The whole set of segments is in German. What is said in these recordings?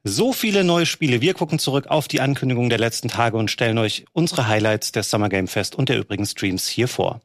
So viele neue Spiele. Wir gucken zurück auf die Ankündigung der letzten Tage und stellen euch unsere Highlights des Summer Game Fest und der übrigen Streams hier vor.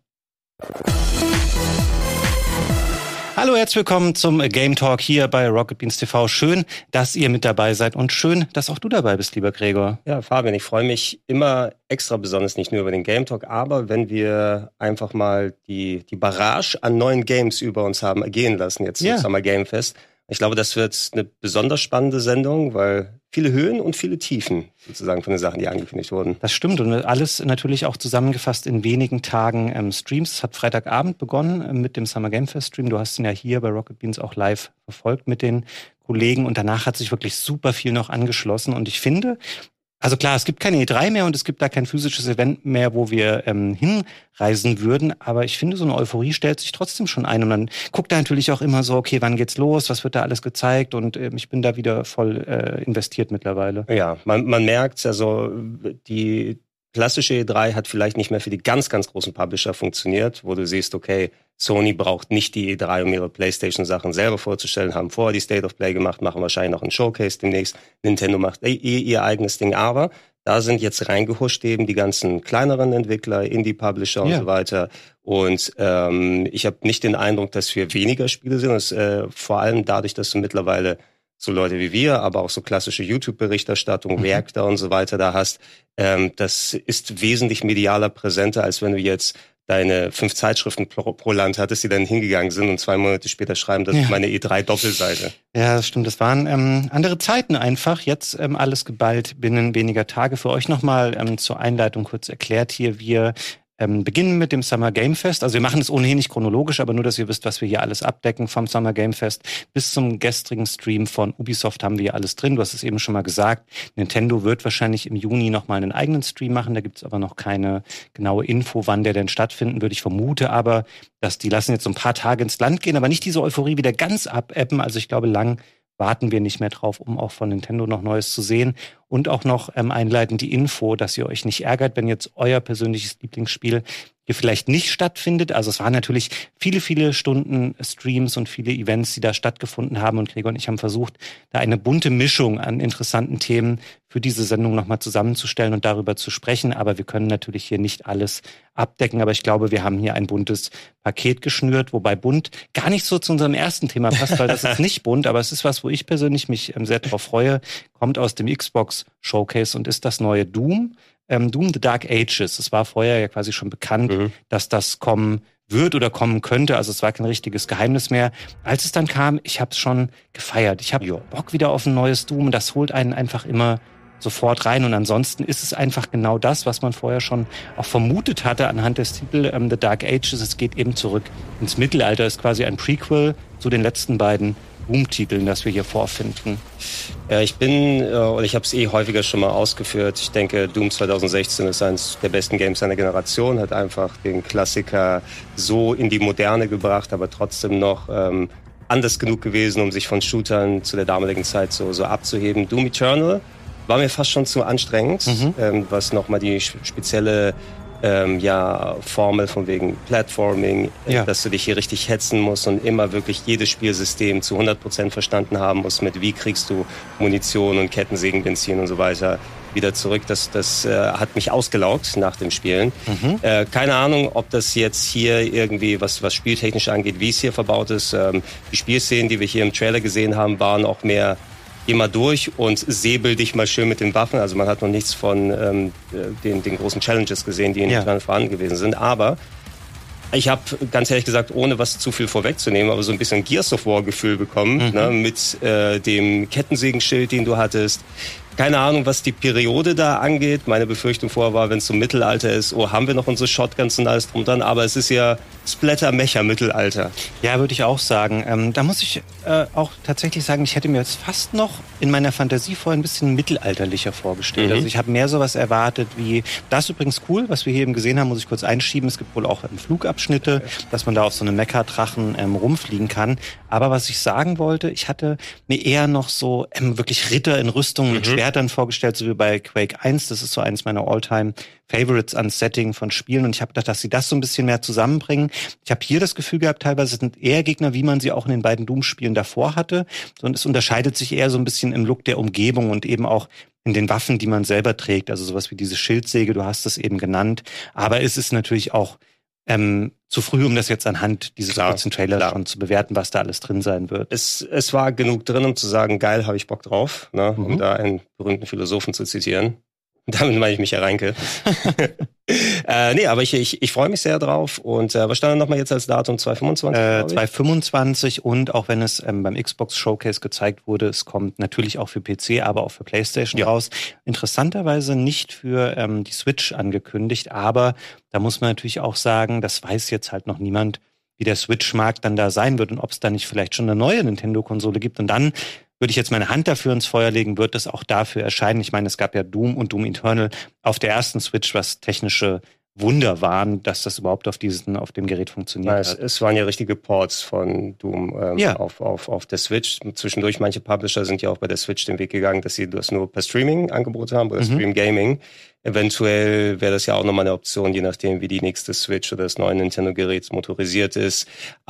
Hallo, herzlich willkommen zum Game Talk hier bei Rocket Beans TV. Schön, dass ihr mit dabei seid und schön, dass auch du dabei bist, lieber Gregor. Ja, Fabian, ich freue mich immer extra besonders, nicht nur über den Game Talk, aber wenn wir einfach mal die Barrage an neuen Games über uns haben gehen lassen jetzt zum Summer Game Fest. Ich glaube, das wird eine besonders spannende Sendung, weil viele Höhen und viele Tiefen sozusagen von den Sachen, die angekündigt wurden. Das stimmt und alles natürlich auch zusammengefasst in wenigen Tagen Streams. Es hat Freitagabend begonnen mit dem Summer Game Fest Stream. Du hast ihn ja hier bei Rocket Beans auch live verfolgt mit den Kollegen und danach hat sich wirklich super viel noch angeschlossen und ich finde, also klar, es gibt keine E3 mehr und es gibt da kein physisches Event mehr, wo wir hinreisen würden. Aber ich finde, so eine Euphorie stellt sich trotzdem schon ein. Und dann guckt da natürlich auch immer so, okay, wann geht's los? Was wird da alles gezeigt? Und ich bin da wieder voll investiert mittlerweile. Ja, man merkt, also die klassische E3 hat vielleicht nicht mehr für die ganz, ganz großen Publisher funktioniert, wo du siehst, okay, Sony braucht nicht die E3, um ihre PlayStation-Sachen selber vorzustellen, haben vorher die State of Play gemacht, machen wahrscheinlich noch einen Showcase demnächst. Nintendo macht ihr eigenes Ding, aber da sind jetzt reingehuscht eben die ganzen kleineren Entwickler, Indie-Publisher und so weiter. Und ich habe nicht den Eindruck, dass wir weniger Spiele sehen. Das, vor allem dadurch, dass du mittlerweile so Leute wie wir, aber auch so klassische YouTube-Berichterstattung, Reactor und so weiter da hast, das ist wesentlich medialer präsenter, als wenn du jetzt deine 5 Zeitschriften pro Land hattest, die dann hingegangen sind und 2 Monate später schreiben, das ist meine E3-Doppelseite. Ja, das stimmt. Das waren andere Zeiten einfach. Jetzt alles geballt binnen weniger Tage. Für euch nochmal zur Einleitung kurz erklärt hier. Wir beginnen mit dem Summer Game Fest. Also wir machen es ohnehin nicht chronologisch, aber nur, dass ihr wisst, was wir hier alles abdecken vom Summer Game Fest. Bis zum gestrigen Stream von Ubisoft haben wir hier alles drin. Du hast es eben schon mal gesagt. Nintendo wird wahrscheinlich im Juni nochmal einen eigenen Stream machen. Da gibt's aber noch keine genaue Info, wann der denn stattfinden wird. Ich vermute aber, dass die lassen jetzt so ein paar Tage ins Land gehen, aber nicht diese Euphorie wieder ganz abebben. Also ich glaube, lang warten wir nicht mehr drauf, um auch von Nintendo noch Neues zu sehen. Und auch noch einleitend die Info, dass ihr euch nicht ärgert, wenn jetzt euer persönliches Lieblingsspiel hier vielleicht nicht stattfindet. Also es waren natürlich viele, viele Stunden Streams und viele Events, die da stattgefunden haben. Und Gregor und ich haben versucht, da eine bunte Mischung an interessanten Themen für diese Sendung nochmal zusammenzustellen und darüber zu sprechen. Aber wir können natürlich hier nicht alles abdecken. Aber ich glaube, wir haben hier ein buntes Paket geschnürt, wobei bunt gar nicht so zu unserem ersten Thema passt, weil das ist nicht bunt. Aber es ist was, wo ich persönlich mich sehr drauf freue. Kommt aus dem Xbox Showcase und ist das neue Doom. Doom The Dark Ages. Es war vorher ja quasi schon bekannt, dass das kommen wird oder kommen könnte. Also es war kein richtiges Geheimnis mehr. Als es dann kam, ich habe es schon gefeiert. Ich habe Bock wieder auf ein neues Doom und das holt einen einfach immer sofort rein. Und ansonsten ist es einfach genau das, was man vorher schon auch vermutet hatte anhand des Titels The Dark Ages. Es geht eben zurück ins Mittelalter. Es ist quasi ein Prequel zu den letzten beiden Doom-Titeln, das wir hier vorfinden. Ja, ich habe es häufiger schon mal ausgeführt. Ich denke, Doom 2016 ist eines der besten Games seiner Generation, hat einfach den Klassiker so in die Moderne gebracht, aber trotzdem noch anders genug gewesen, um sich von Shootern zu der damaligen Zeit so abzuheben. Doom Eternal war mir fast schon zu anstrengend, was nochmal die spezielle Formel von wegen Platforming, dass du dich hier richtig hetzen musst und immer wirklich jedes Spielsystem zu 100% verstanden haben musst, mit wie kriegst du Munition und Kettensägenbenzin und so weiter wieder zurück. Das hat mich ausgelaugt nach dem Spielen. Keine Ahnung, ob das jetzt hier irgendwie, was spieltechnisch angeht, wie es hier verbaut ist. Die Spielszenen, die wir hier im Trailer gesehen haben, waren auch mehr geh mal durch und säbel dich mal schön mit den Waffen. Also man hat noch nichts von den großen Challenges gesehen, die in Eternal vorhanden gewesen sind. Aber ich habe ganz ehrlich gesagt, ohne was zu viel vorwegzunehmen, aber so ein bisschen Gears of War Gefühl bekommen, ne, mit dem Kettensägenschild, den du hattest. Keine Ahnung, was die Periode da angeht. Meine Befürchtung vorher war, wenn es so Mittelalter ist, haben wir noch unsere Shotguns und alles drum dran. Aber es ist ja Splatter-Mecha-Mittelalter. Ja, würde ich auch sagen. Da muss ich auch tatsächlich sagen, ich hätte mir jetzt fast noch in meiner Fantasie vorher ein bisschen mittelalterlicher vorgestellt. Also ich habe mehr sowas erwartet wie, das ist übrigens cool, was wir hier eben gesehen haben, muss ich kurz einschieben. Es gibt wohl auch Flugabschnitte, dass man da auf so einem Mecha-Drachen rumfliegen kann. Aber was ich sagen wollte, ich hatte mir eher noch so wirklich Ritter in Rüstung mit Schwertern er hat dann vorgestellt, so wie bei Quake 1, das ist so eines meiner All-Time-Favorites an Setting von Spielen. Und ich habe gedacht, dass sie das so ein bisschen mehr zusammenbringen. Ich habe hier das Gefühl gehabt, teilweise sind eher Gegner, wie man sie auch in den beiden Doom-Spielen davor hatte. Und es unterscheidet sich eher so ein bisschen im Look der Umgebung und eben auch in den Waffen, die man selber trägt. Also sowas wie diese Schildsäge, du hast es eben genannt. Aber es ist natürlich auch zu früh, um das jetzt anhand dieses kurzen Trailers schon zu bewerten, was da alles drin sein wird. Es war genug drin, um zu sagen, geil, habe ich Bock drauf, ne? Um da einen berühmten Philosophen zu zitieren. Damit meine ich mich, Herr Reinke. Nee, aber ich freue mich sehr drauf. Und was stand da nochmal jetzt als Datum? 2025? 2025 und auch wenn es beim Xbox Showcase gezeigt wurde, es kommt natürlich auch für PC, aber auch für PlayStation raus. Interessanterweise nicht für die Switch angekündigt, aber da muss man natürlich auch sagen, das weiß jetzt halt noch niemand, wie der Switch-Markt dann da sein wird und ob es da nicht vielleicht schon eine neue Nintendo-Konsole gibt. Und dann würde ich jetzt meine Hand dafür ins Feuer legen, wird es auch dafür erscheinen. Ich meine, es gab ja Doom und Doom Eternal auf der ersten Switch, was technische Wunder waren, dass das überhaupt auf dem Gerät funktioniert hat. Es waren ja richtige Ports von Doom auf der Switch. Zwischendurch, manche Publisher sind ja auch bei der Switch den Weg gegangen, dass sie das nur per Streaming angeboten haben oder Stream Gaming. Eventuell wäre das ja auch nochmal eine Option, je nachdem, wie die nächste Switch oder das neue Nintendo-Gerät motorisiert ist.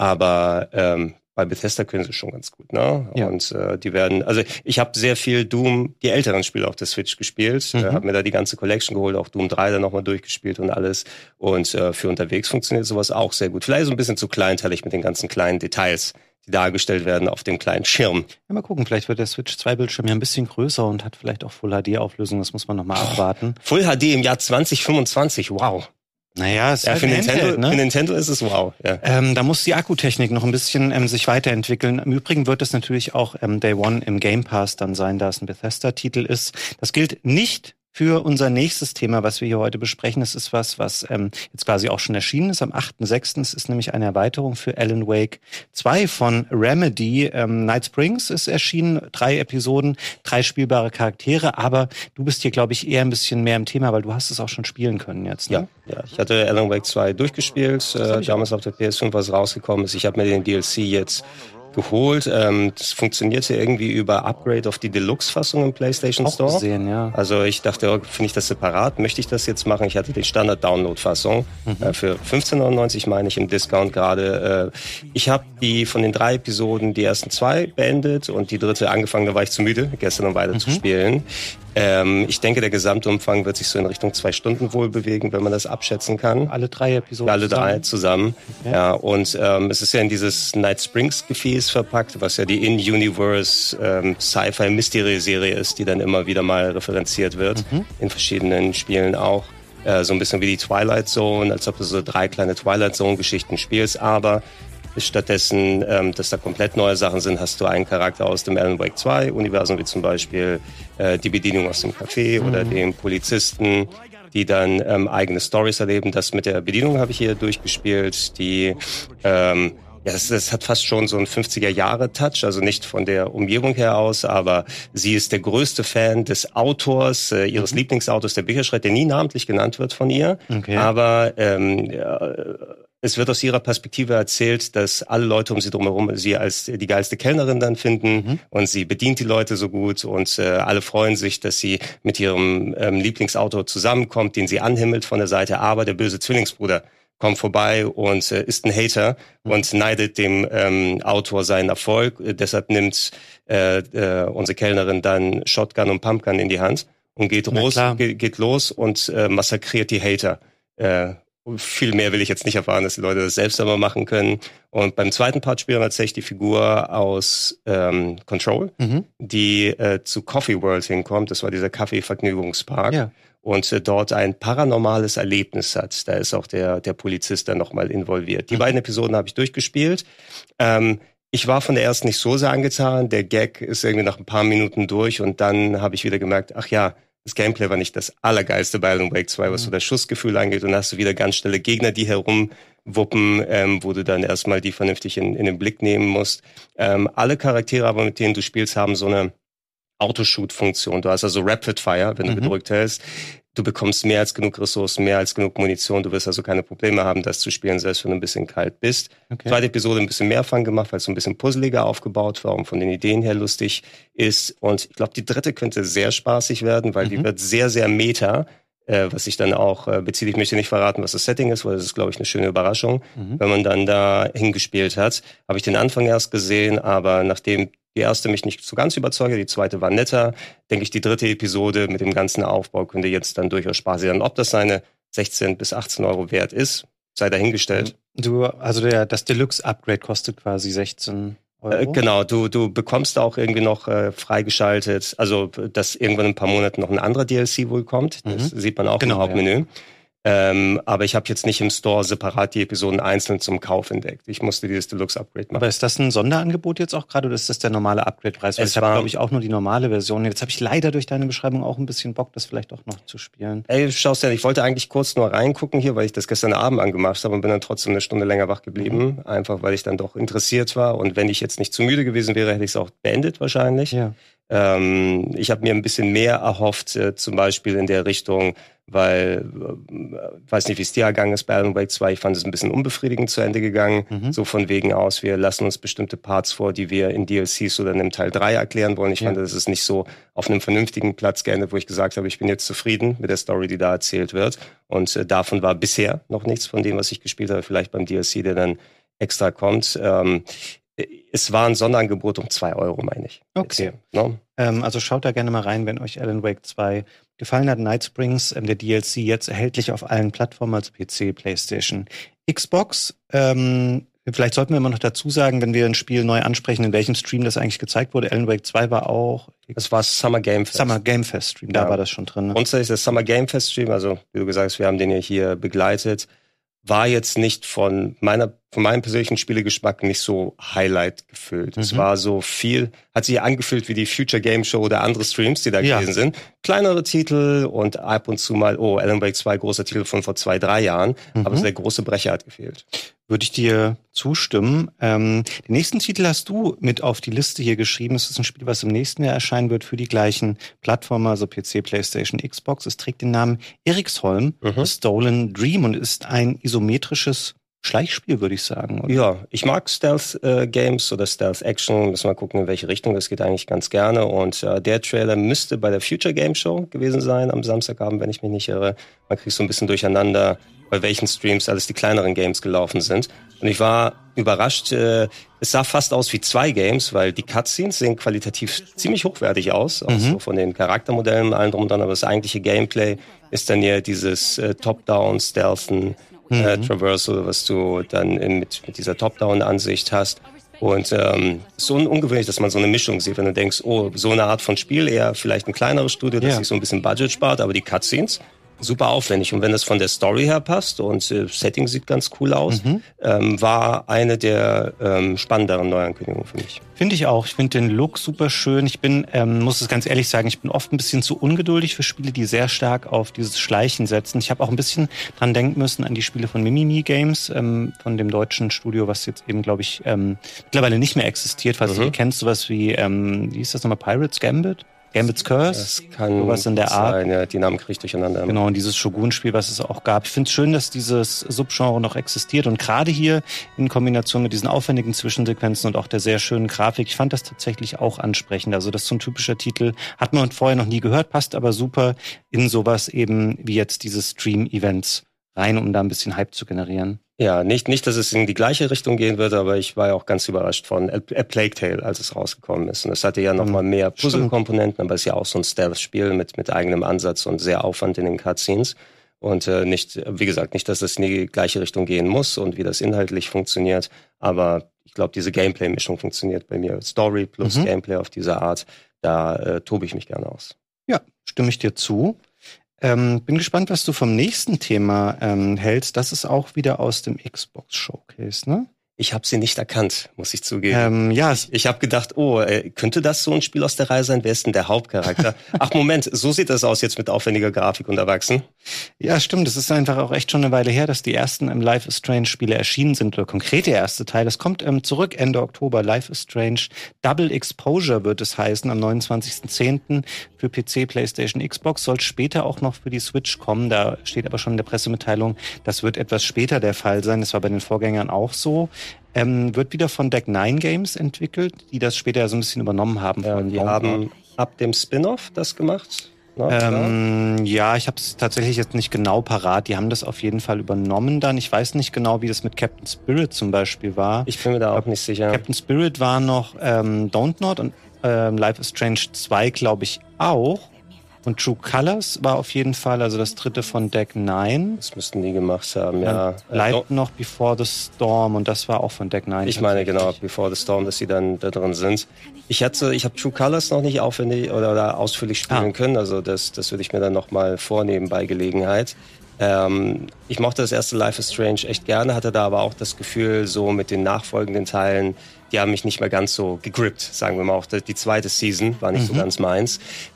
Aber bei Bethesda können sie schon ganz gut, ne? Ja. Und die werden, also ich habe sehr viel Doom, die älteren Spiele auf der Switch gespielt, habe mir da die ganze Collection geholt, auch Doom 3 dann nochmal durchgespielt und alles. Und für unterwegs funktioniert sowas auch sehr gut. Vielleicht so ein bisschen zu kleinteilig mit den ganzen kleinen Details, die dargestellt werden auf dem kleinen Schirm. Ja, mal gucken, vielleicht wird der Switch 2 Bildschirm ja ein bisschen größer und hat vielleicht auch Full-HD-Auflösung, das muss man nochmal abwarten. Full HD im Jahr 2025, wow. Naja, es ist für Nintendo, ne? Für Nintendo ist es wow. Ja. Da muss die Akkutechnik noch ein bisschen sich weiterentwickeln. Im Übrigen wird es natürlich auch Day One im Game Pass dann sein, da es ein Bethesda-Titel ist. Das gilt nicht für unser nächstes Thema, was wir hier heute besprechen. Es ist was jetzt quasi auch schon erschienen ist am 8.6. Es ist nämlich eine Erweiterung für Alan Wake 2 von Remedy. Night Springs ist erschienen, 3 Episoden, 3 spielbare Charaktere. Aber du bist hier, glaube ich, eher ein bisschen mehr im Thema, weil du hast es auch schon spielen können jetzt. Ne? Ja, ich hatte Alan Wake 2 durchgespielt, damals auf der PS5, was rausgekommen ist. Ich habe mir den DLC jetzt geholt. Das funktionierte irgendwie über Upgrade auf die Deluxe-Fassung im PlayStation Store. Auch gesehen, ja. Also ich dachte, finde ich das separat? Möchte ich das jetzt machen? Ich hatte die Standard-Download-Fassung für 15,99 meine ich im Discount gerade. Ich habe von den 3 Episoden die ersten 2 beendet und die 3. angefangen, da war ich zu müde, gestern noch weiter zu spielen. Ich denke, der Gesamtumfang wird sich so in Richtung 2 Stunden wohl bewegen, wenn man das abschätzen kann. Alle 3 Episoden alle 3 zusammen. Okay. Ja, und es ist ja in dieses Night Springs Gefäß verpackt, was ja die In-Universe Sci-Fi-Mystery-Serie ist, die dann immer wieder mal referenziert wird, in verschiedenen Spielen auch. So ein bisschen wie die Twilight Zone, als ob du so 3 kleine Twilight Zone-Geschichten spielst, aber stattdessen, dass da komplett neue Sachen sind, hast du einen Charakter aus dem Alan Wake 2 Universum, wie zum Beispiel die Bedienung aus dem Café oder dem Polizisten, die dann eigene Stories erleben. Das mit der Bedienung habe ich hier durchgespielt, die das hat fast schon so einen 50er-Jahre-Touch, also nicht von der Umgebung her aus, aber sie ist der größte Fan des Autors, ihres Lieblingsautors, der Bücher schreibt, der nie namentlich genannt wird von ihr. Okay. Aber es wird aus ihrer Perspektive erzählt, dass alle Leute um sie drumherum sie als die geilste Kellnerin dann finden und sie bedient die Leute so gut und alle freuen sich, dass sie mit ihrem Lieblingsautor zusammenkommt, den sie anhimmelt von der Seite, aber der böse Zwillingsbruder kommt vorbei und ist ein Hater und neidet dem Autor seinen Erfolg. Deshalb nimmt unsere Kellnerin dann Shotgun und Pumpgun in die Hand und geht los und massakriert die Hater. Viel mehr will ich jetzt nicht erfahren, dass die Leute das selbst einmal machen können. Und beim zweiten Part spielen wir tatsächlich die Figur aus Control, die zu Coffee World hinkommt. Das war dieser Kaffeevergnügungspark. Ja. Und dort ein paranormales Erlebnis hat. Da ist auch der Polizist dann nochmal involviert. Die beiden Episoden habe ich durchgespielt. Ich war von der ersten nicht so sehr angetan. Der Gag ist irgendwie nach ein paar Minuten durch und dann habe ich wieder gemerkt, ach ja, das Gameplay war nicht das Allergeilste bei Alan Wake 2, was so das Schussgefühl angeht. Und dann hast du wieder ganz schnelle Gegner, die herumwuppen, wo du dann erstmal die vernünftig in den Blick nehmen musst. Alle Charaktere aber, mit denen du spielst, haben so eine Autoshoot-Funktion. Du hast also Rapid Fire, wenn du gedrückt hältst. Du bekommst mehr als genug Ressourcen, mehr als genug Munition. Du wirst also keine Probleme haben, das zu spielen, selbst wenn du ein bisschen kalt bist. Okay. Zweite Episode ein bisschen mehr Fun gemacht, weil es so ein bisschen puzzeliger aufgebaut war und von den Ideen her lustig ist. Und ich glaube, die dritte könnte sehr spaßig werden, weil die wird sehr, sehr meta. Was ich dann auch beziehe. Ich möchte nicht verraten, was das Setting ist, weil das ist, glaube ich, eine schöne Überraschung. Wenn man dann da hingespielt hat, habe ich den Anfang erst gesehen, aber nachdem die erste mich nicht so ganz überzeugt, die zweite war netter, denke ich, die dritte Episode mit dem ganzen Aufbau könnte jetzt dann durchaus spaßig sein. Ob das seine 16 bis 18 Euro wert ist, sei dahingestellt. Das Deluxe-Upgrade kostet quasi 16 Euro? Genau, du bekommst auch irgendwie noch freigeschaltet, also dass irgendwann in ein paar Monaten noch ein anderer DLC wohl kommt. Das sieht man auch im Hauptmenü. Ja. Aber ich habe jetzt nicht im Store separat die Episoden einzeln zum Kauf entdeckt. Ich musste dieses Deluxe-Upgrade machen. Aber ist das ein Sonderangebot jetzt auch gerade oder ist das der normale Upgrade-Preis? Weil ich habe, glaube ich, auch nur die normale Version. Jetzt habe ich leider durch deine Beschreibung auch ein bisschen Bock, das vielleicht auch noch zu spielen. Ey, schaust ja, ich wollte eigentlich kurz nur reingucken hier, weil ich das gestern Abend angemacht habe und bin dann trotzdem eine Stunde länger wach geblieben. Einfach, weil ich dann doch interessiert war. Und wenn ich jetzt nicht zu müde gewesen wäre, hätte ich es auch beendet wahrscheinlich. Ja. Ich habe mir ein bisschen mehr erhofft, zum Beispiel in der Richtung, weil, weiß nicht, wie es dir ergangen ist bei Alan Wake 2, ich fand es ein bisschen unbefriedigend zu Ende gegangen, so von wegen aus, wir lassen uns bestimmte Parts vor, die wir in DLCs oder in einem Teil 3 erklären wollen. Ich fand, das ist nicht so auf einem vernünftigen Platz geendet, wo ich gesagt habe, ich bin jetzt zufrieden mit der Story, die da erzählt wird. Und davon war bisher noch nichts von dem, was ich gespielt habe, vielleicht beim DLC, der dann extra kommt. Es war ein Sonderangebot um 2 Euro, meine ich. Okay. No? Also schaut da gerne mal rein, wenn euch Alan Wake 2 gefallen hat. Night Springs, der DLC, jetzt erhältlich auf allen Plattformen, also PC, PlayStation, Xbox. Vielleicht sollten wir immer noch dazu sagen, wenn wir ein Spiel neu ansprechen, in welchem Stream das eigentlich gezeigt wurde. Alan Wake 2 war auch... Das war Summer Game Fest. Summer Game Fest Stream, da war das schon drin. Ne? Und das ist Summer Game Fest Stream, also wie du gesagt hast, wir haben den ja hier begleitet. War jetzt nicht von meinem persönlichen Spielegeschmack nicht so Highlight gefüllt. Es war so viel, hat sich angefühlt wie die Future Game Show oder andere Streams, die da gewesen sind. Kleinere Titel und ab und zu mal, Alan Wake 2, großer Titel von vor 2-3 Jahren. Aber der große Brecher hat gefehlt. Würde ich dir zustimmen. Den nächsten Titel hast du mit auf die Liste hier geschrieben. Es ist ein Spiel, was im nächsten Jahr erscheinen wird für die gleichen Plattformen, also PC, PlayStation, Xbox. Es trägt den Namen Eriksholm, The Stolen Dream und ist ein isometrisches Schleichspiel, würde ich sagen. Oder? Ja, ich mag Stealth-Games oder Stealth-Action. Müssen wir mal gucken, in welche Richtung. Das geht eigentlich ganz gerne. Und der Trailer müsste bei der Future Game Show gewesen sein am Samstagabend, wenn ich mich nicht irre. Man kriegt so ein bisschen durcheinander, bei welchen Streams alles die kleineren Games gelaufen sind. Und ich war überrascht. Es sah fast aus wie 2 Games, weil die Cutscenes sehen qualitativ ziemlich hochwertig aus. Auch so von den Charaktermodellen und allem drum und dran. Aber das eigentliche Gameplay ist dann ja dieses Top-Down-Stealthen, Traversal, was du dann mit dieser Top-Down-Ansicht hast. Und so ungewöhnlich, dass man so eine Mischung sieht, wenn du denkst, so eine Art von Spiel, eher vielleicht ein kleineres Studio, das sich so ein bisschen Budget spart, aber die Cutscenes super aufwendig. Und wenn das von der Story her passt und Setting sieht ganz cool aus, war eine der spannenderen Neuankündigungen für mich. Finde ich auch. Ich finde den Look super schön. Ich bin, muss es ganz ehrlich sagen, ich bin oft ein bisschen zu ungeduldig für Spiele, die sehr stark auf dieses Schleichen setzen. Ich habe auch ein bisschen dran denken müssen an die Spiele von Mimimi Games, von dem deutschen Studio, was jetzt eben, glaube ich, mittlerweile nicht mehr existiert. Falls du die kennst, sowas wie hieß das nochmal, Pirates Gambit? Gambit's Curse, das kann sowas in der Art. Sein, ja, die Namen kriege ich durcheinander. Genau, und dieses Shogun-Spiel, was es auch gab. Ich finde es schön, dass dieses Subgenre noch existiert und gerade hier in Kombination mit diesen aufwendigen Zwischensequenzen und auch der sehr schönen Grafik, ich fand das tatsächlich auch ansprechend. Also das ist so ein typischer Titel, hat man vorher noch nie gehört, passt aber super in sowas eben wie jetzt diese Stream-Events rein, um da ein bisschen Hype zu generieren. Ja, nicht, dass es in die gleiche Richtung gehen wird, aber ich war ja auch ganz überrascht von A Plague Tale, als es rausgekommen ist. Und es hatte ja noch mal mehr Puzzle-Komponenten, aber es ist ja auch so ein Stealth-Spiel mit eigenem Ansatz und sehr Aufwand in den Cutscenes. Und nicht, wie gesagt, nicht, dass es in die gleiche Richtung gehen muss und wie das inhaltlich funktioniert, aber ich glaube, diese Gameplay-Mischung funktioniert bei mir. Story plus Gameplay auf diese Art, da tobe ich mich gerne aus. Ja, stimme ich dir zu. Bin gespannt, was du vom nächsten Thema hältst. Das ist auch wieder aus dem Xbox Showcase, ne? Ich habe sie nicht erkannt, muss ich zugeben. Ich habe gedacht, könnte das so ein Spiel aus der Reihe sein? Wer ist denn der Hauptcharakter? Ach Moment, so sieht das aus jetzt mit aufwendiger Grafik und erwachsen. Ja, stimmt. Es ist einfach auch echt schon eine Weile her, dass die ersten Life is Strange Spiele erschienen sind, oder konkret der erste Teil. Das kommt zurück Ende Oktober. Life is Strange Double Exposure wird es heißen, am 29.10. für PC, PlayStation, Xbox. Soll später auch noch für die Switch kommen. Da steht aber schon in der Pressemitteilung, das wird etwas später der Fall sein. Das war bei den Vorgängern auch so. Wird wieder von Deck 9 Games entwickelt, die das später so ein bisschen übernommen haben. Die haben ab dem Spin-off das gemacht? Ja, ich habe es tatsächlich jetzt nicht genau parat. Die haben das auf jeden Fall übernommen dann. Ich weiß nicht genau, wie das mit Captain Spirit zum Beispiel war. Ich bin mir da auch nicht sicher. Captain Spirit war noch Don't Not und Life is Strange 2, glaube ich, auch. Und True Colors war auf jeden Fall, also das dritte von Deck 9. Das müssten die gemacht haben, ja. Bleibt noch Before the Storm und das war auch von Deck 9. Ich meine genau, Before the Storm, dass sie dann da drin sind. Ich habe True Colors noch nicht aufwendig oder ausführlich spielen können, also das würde ich mir dann nochmal vornehmen bei Gelegenheit. Ich mochte das erste Life is Strange echt gerne, hatte da aber auch das Gefühl, so mit den nachfolgenden Teilen, die haben mich nicht mehr ganz so gegrippt, sagen wir mal. Auch die zweite Season war nicht so ganz meins.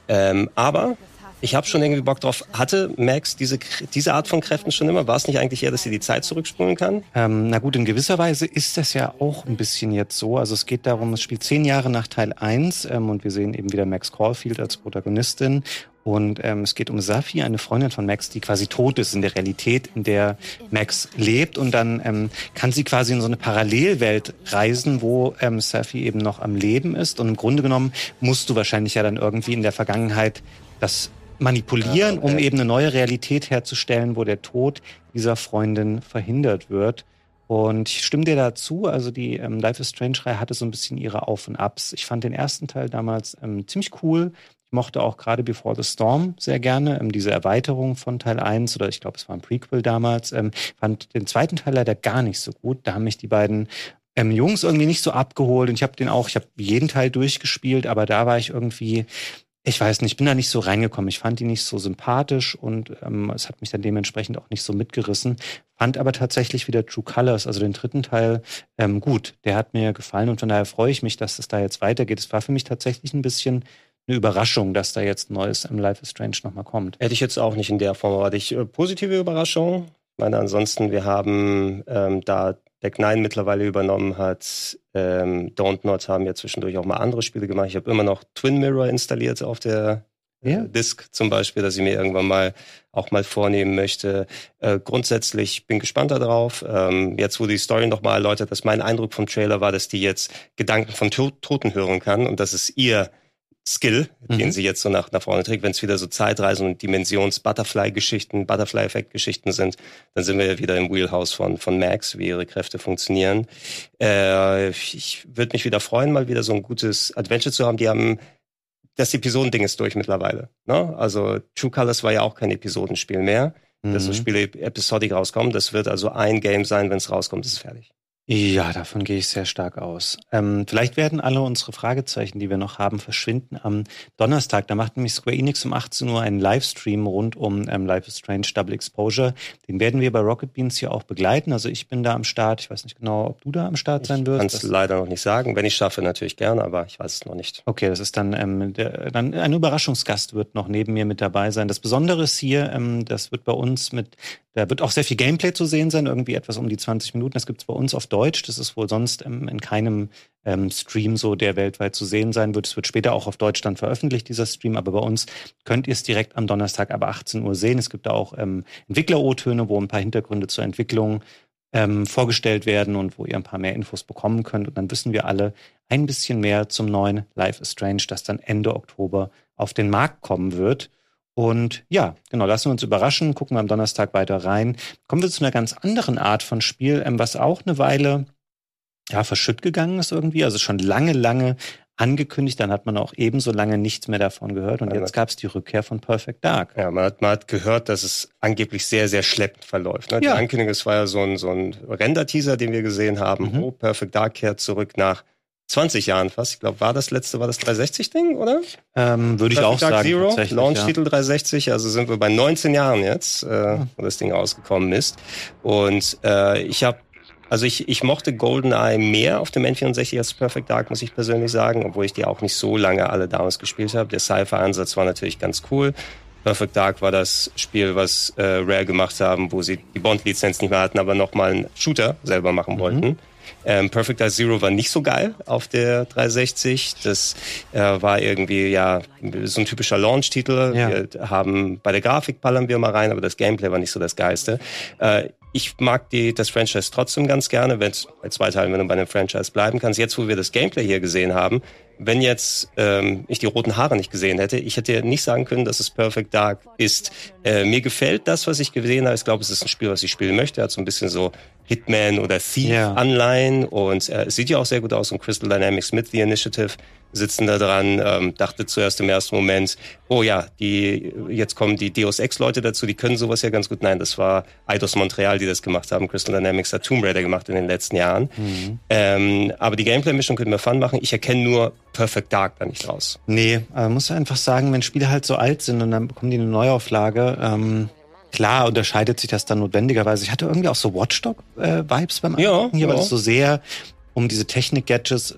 Aber ich habe schon irgendwie Bock drauf. Hatte Max diese Art von Kräften schon immer? War es nicht eigentlich eher, dass sie die Zeit zurückspulen kann? Na gut, in gewisser Weise ist das ja auch ein bisschen jetzt so. Also es geht darum, es spielt 10 Jahre nach Teil 1 und wir sehen eben wieder Max Caulfield als Protagonistin. Und es geht um Safi, eine Freundin von Max, die quasi tot ist in der Realität, in der Max lebt. Und dann kann sie quasi in so eine Parallelwelt reisen, wo Safi eben noch am Leben ist. Und im Grunde genommen musst du wahrscheinlich ja dann irgendwie in der Vergangenheit das manipulieren, um eben eine neue Realität herzustellen, wo der Tod dieser Freundin verhindert wird. Und ich stimme dir dazu, also die Life is Strange-Reihe hatte so ein bisschen ihre Auf und Abs. Ich fand den ersten Teil damals ziemlich cool. Ich mochte auch gerade Before the Storm sehr gerne, diese Erweiterung von Teil 1, oder ich glaube, es war ein Prequel damals. Fand den zweiten Teil leider gar nicht so gut. Da haben mich die beiden Jungs irgendwie nicht so abgeholt. Und ich habe jeden Teil durchgespielt, aber da war ich irgendwie, ich weiß nicht, bin da nicht so reingekommen. Ich fand die nicht so sympathisch und es hat mich dann dementsprechend auch nicht so mitgerissen. Fand aber tatsächlich wieder True Colors, also den dritten Teil, gut. Der hat mir gefallen und von daher freue ich mich, dass es da jetzt weitergeht. Es war für mich tatsächlich ein bisschen eine Überraschung, dass da jetzt Neues im Life is Strange nochmal kommt. Hätte ich jetzt auch nicht in der Form, aber positive Überraschung. Ich meine, ansonsten, wir haben da Deck 9 mittlerweile übernommen hat, Don't Not haben ja zwischendurch auch mal andere Spiele gemacht. Ich habe immer noch Twin Mirror installiert auf der Disk zum Beispiel, dass ich mir irgendwann mal vornehmen möchte. Grundsätzlich bin gespannt darauf. Jetzt, wo die Story nochmal erläutert, dass mein Eindruck vom Trailer war, dass die jetzt Gedanken von Toten hören kann und das ist ihr Skill, den sie jetzt so nach vorne trägt. Wenn es wieder so Zeitreisen und Dimensions-Butterfly-Geschichten, Butterfly-Effekt-Geschichten sind, dann sind wir ja wieder im Wheelhouse von Max, wie ihre Kräfte funktionieren. Ich würde mich wieder freuen, mal wieder so ein gutes Adventure zu haben. Das Episodending ist durch mittlerweile. Ne? Also True Colors war ja auch kein Episodenspiel mehr. Dass so Spiele episodic rauskommen. Das wird also ein Game sein, wenn es rauskommt, ist es fertig. Ja, davon gehe ich sehr stark aus. Vielleicht werden alle unsere Fragezeichen, die wir noch haben, verschwinden am Donnerstag. Da macht nämlich Square Enix um 18 Uhr einen Livestream rund um Life is Strange Double Exposure. Den werden wir bei Rocket Beans hier auch begleiten. Also ich bin da am Start. Ich weiß nicht genau, ob du da am Start sein wirst. Ich kann es leider noch nicht sagen. Wenn ich schaffe, natürlich gerne, aber ich weiß es noch nicht. Okay, das ist dann ein Überraschungsgast wird noch neben mir mit dabei sein. Das Besondere ist hier, das wird bei uns da wird auch sehr viel Gameplay zu sehen sein, irgendwie etwas um die 20 Minuten. Das gibt's bei uns auf Deutsch. Das ist wohl sonst in keinem Stream so, der weltweit zu sehen sein wird. Es wird später auch auf Deutsch dann veröffentlicht, dieser Stream. Aber bei uns könnt ihr es direkt am Donnerstag ab 18 Uhr sehen. Es gibt da auch Entwickler-O-Töne, wo ein paar Hintergründe zur Entwicklung vorgestellt werden und wo ihr ein paar mehr Infos bekommen könnt. Und dann wissen wir alle ein bisschen mehr zum neuen Life is Strange, das dann Ende Oktober auf den Markt kommen wird. Und ja, genau, lassen wir uns überraschen, gucken wir am Donnerstag weiter rein. Kommen wir zu einer ganz anderen Art von Spiel, was auch eine Weile verschütt gegangen ist irgendwie, also schon lange angekündigt, dann hat man auch ebenso lange nichts mehr davon gehört und jetzt gab es die Rückkehr von Perfect Dark. Ja, man hat gehört, dass es angeblich sehr, sehr schleppend verläuft. Ne? Die Ankündigung, es war ja so ein Render-Teaser, den wir gesehen haben. Perfect Dark kehrt zurück nach 20 Jahren fast. Ich glaube, war das 360-Ding, oder? Würde ich auch sagen. Zero, Launch-Titel 360, also sind wir bei 19 Jahren jetzt, wo das Ding rausgekommen ist. Und ich habe Also ich mochte GoldenEye mehr auf dem N64 als Perfect Dark, muss ich persönlich sagen, obwohl ich die auch nicht so lange alle damals gespielt habe. Der Sci-Fi-Ansatz war natürlich ganz cool. Perfect Dark war das Spiel, was Rare gemacht haben, wo sie die Bond-Lizenz nicht mehr hatten, aber nochmal einen Shooter selber machen wollten. Perfect Dark Zero war nicht so geil auf der 360. Das war irgendwie so ein typischer Launch-Titel. Ja. Wir haben bei der Grafik ballern wir mal rein, aber das Gameplay war nicht so das Geilste. Ich mag das Franchise trotzdem ganz gerne, wenn bei 2 Teilen, wenn du bei einem Franchise bleiben kannst. Jetzt, wo wir das Gameplay hier gesehen haben, wenn jetzt ich die roten Haare nicht gesehen hätte, ich hätte nicht sagen können, dass es Perfect Dark ist. Mir gefällt das, was ich gesehen habe. Ich glaube, es ist ein Spiel, was ich spielen möchte. Er hat so ein bisschen so Hitman oder Thief-Anleihen und es sieht ja auch sehr gut aus. Und Crystal Dynamics mit The Initiative sitzen da dran. Dachte zuerst im ersten Moment, oh ja, jetzt kommen die Deus Ex-Leute dazu, die können sowas ja ganz gut. Nein, das war Eidos Montreal, die das gemacht haben. Crystal Dynamics hat Tomb Raider gemacht in den letzten Jahren. Aber die Gameplay-Mischung könnte mir Fun machen. Ich erkenne nur Perfect Dark da nicht raus. Nee, muss einfach sagen, wenn Spiele halt so alt sind und dann bekommen die eine Neuauflage, klar unterscheidet sich das dann notwendigerweise. Ich hatte irgendwie auch so Watchdog-Vibes beim Angucken hier, weil es so sehr um diese Technik-Gadgets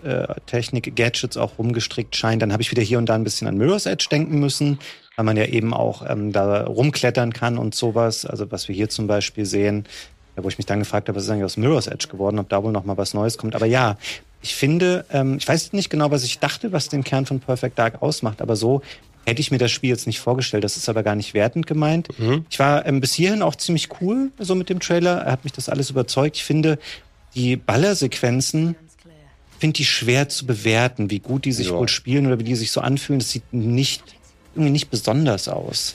auch rumgestrickt scheint. Dann habe ich wieder hier und da ein bisschen an Mirror's Edge denken müssen, weil man ja eben auch da rumklettern kann und sowas. Also was wir hier zum Beispiel sehen, wo ich mich dann gefragt habe, was ist eigentlich aus Mirror's Edge geworden, ob da wohl noch mal was Neues kommt. Aber ja, ich finde, ich weiß nicht genau, was ich dachte, was den Kern von Perfect Dark ausmacht, aber so hätte ich mir das Spiel jetzt nicht vorgestellt. Das ist aber gar nicht wertend gemeint. Ich war bis hierhin auch ziemlich cool so mit dem Trailer. Er hat mich das alles überzeugt. Ich finde, die Ballersequenzen, die schwer zu bewerten, wie gut die sich wohl spielen oder wie die sich so anfühlen. Das sieht irgendwie nicht besonders aus.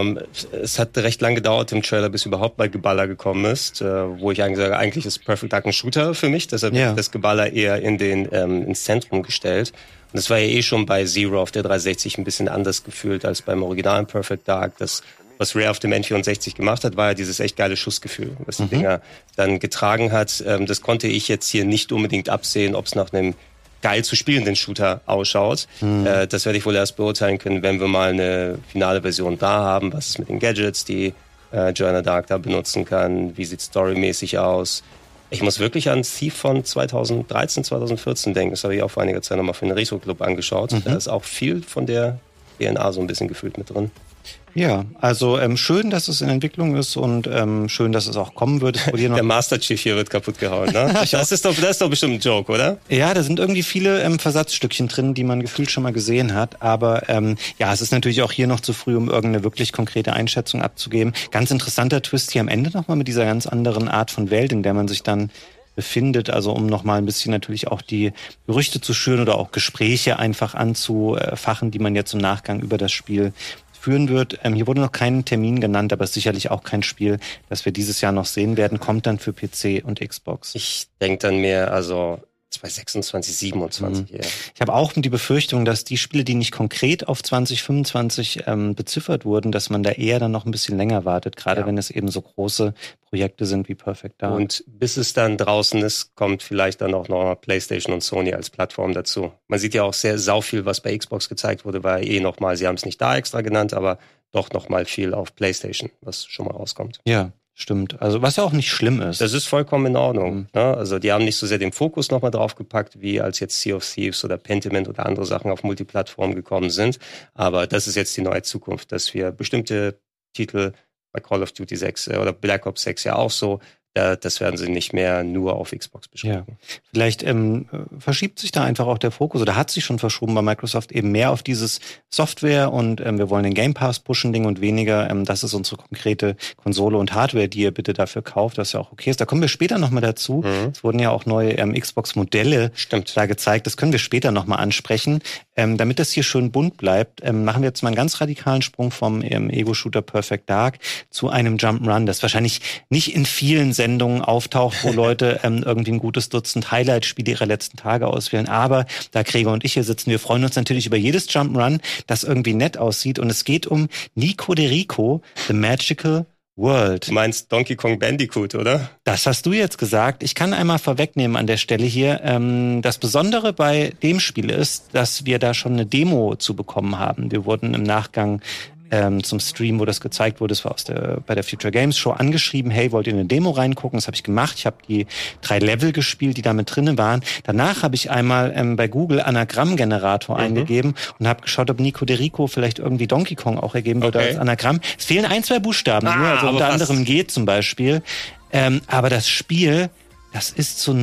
Es hat recht lang gedauert im Trailer, bis überhaupt mal Geballer gekommen ist, wo ich eigentlich sage, eigentlich ist Perfect Dark ein Shooter für mich, deshalb habe ich das Geballer eher ins Zentrum gestellt. Und das war ja eh schon bei Zero auf der 360 ein bisschen anders gefühlt als beim originalen Perfect Dark. Das, was Rare auf dem N64 gemacht hat, war ja dieses echt geile Schussgefühl, was die Dinger dann getragen hat. Das konnte ich jetzt hier nicht unbedingt absehen, ob es nach einem geil zu spielenden Shooter ausschaut. Das werde ich wohl erst beurteilen können, wenn wir mal eine finale Version da haben. Was ist mit den Gadgets, die Joanna Dark da benutzen kann? Wie sieht storymäßig aus? Ich muss wirklich an Thief von 2013, 2014 denken. Das habe ich auch vor einiger Zeit nochmal für den Retro-Club angeschaut. Da ist auch viel von der DNA so ein bisschen gefühlt mit drin. Ja, also schön, dass es in Entwicklung ist und schön, dass es auch kommen wird. Der Master Chief hier wird kaputt gehauen, ne? Das ist doch bestimmt ein Joke, oder? Ja, da sind irgendwie viele Versatzstückchen drin, die man gefühlt schon mal gesehen hat. Aber es ist natürlich auch hier noch zu früh, um irgendeine wirklich konkrete Einschätzung abzugeben. Ganz interessanter Twist hier am Ende nochmal mit dieser ganz anderen Art von Welt, in der man sich dann befindet, also um nochmal ein bisschen natürlich auch die Gerüchte zu schüren oder auch Gespräche einfach anzufachen, die man jetzt im Nachgang über das Spiel führen wird. Hier wurde noch kein Termin genannt, aber es ist sicherlich auch kein Spiel, das wir dieses Jahr noch sehen werden. Kommt dann für PC und Xbox. Ich denke dann mehr, 2026, 27 eher. Ich habe auch die Befürchtung, dass die Spiele, die nicht konkret auf 2025 beziffert wurden, dass man da eher dann noch ein bisschen länger wartet, gerade wenn es eben so große Projekte sind wie Perfect Dark. Und bis es dann draußen ist, kommt vielleicht dann auch noch PlayStation und Sony als Plattform dazu. Man sieht ja auch sau viel, was bei Xbox gezeigt wurde, war nochmal, sie haben es nicht da extra genannt, aber doch nochmal viel auf PlayStation, was schon mal rauskommt. Ja. Stimmt, also was ja auch nicht schlimm ist. Das ist vollkommen in Ordnung. Ne? Also die haben nicht so sehr den Fokus nochmal drauf gepackt, wie als jetzt Sea of Thieves oder Pentiment oder andere Sachen auf Multiplattformen gekommen sind. Aber das ist jetzt die neue Zukunft, dass wir bestimmte Titel bei Call of Duty 6 oder Black Ops 6 ja auch so, das werden sie nicht mehr nur auf Xbox beschränken. Ja. Vielleicht verschiebt sich da einfach auch der Fokus oder hat sich schon verschoben bei Microsoft eben mehr auf dieses Software und wir wollen den Game Pass pushen Ding und weniger, das ist unsere konkrete Konsole und Hardware, die ihr bitte dafür kauft, was ja auch okay ist. Da kommen wir später nochmal dazu. Es wurden ja auch neue Xbox-Modelle da gezeigt. Das können wir später nochmal ansprechen. Damit das hier schön bunt bleibt, machen wir jetzt mal einen ganz radikalen Sprung vom Ego-Shooter Perfect Dark zu einem Jump'n'Run, das wahrscheinlich nicht in vielen Sendungen auftaucht, wo Leute irgendwie ein gutes Dutzend Highlight-Spiele ihrer letzten Tage auswählen. Aber da Gregor und ich hier sitzen, wir freuen uns natürlich über jedes Jump'n'Run, das irgendwie nett aussieht. Und es geht um Nico de Rico, The Magical World. Du meinst Donkey Kong Bandicoot, oder? Das hast du jetzt gesagt. Ich kann einmal vorwegnehmen an der Stelle hier. Das Besondere bei dem Spiel ist, dass wir da schon eine Demo zu bekommen haben. Wir wurden im Nachgang zum Stream, wo das gezeigt wurde. Das war bei der Future Games Show angeschrieben, hey, wollt ihr eine Demo reingucken? Das habe ich gemacht. Ich habe die 3 Level gespielt, die da mit drinne waren. Danach habe ich einmal bei Google Anagrammgenerator eingegeben und habe geschaut, ob Nico de Rico vielleicht irgendwie Donkey Kong auch ergeben würde als Anagramm. Es fehlen 1, 2 Buchstaben, also unter anderem G zum Beispiel. Aber das Spiel, das ist zu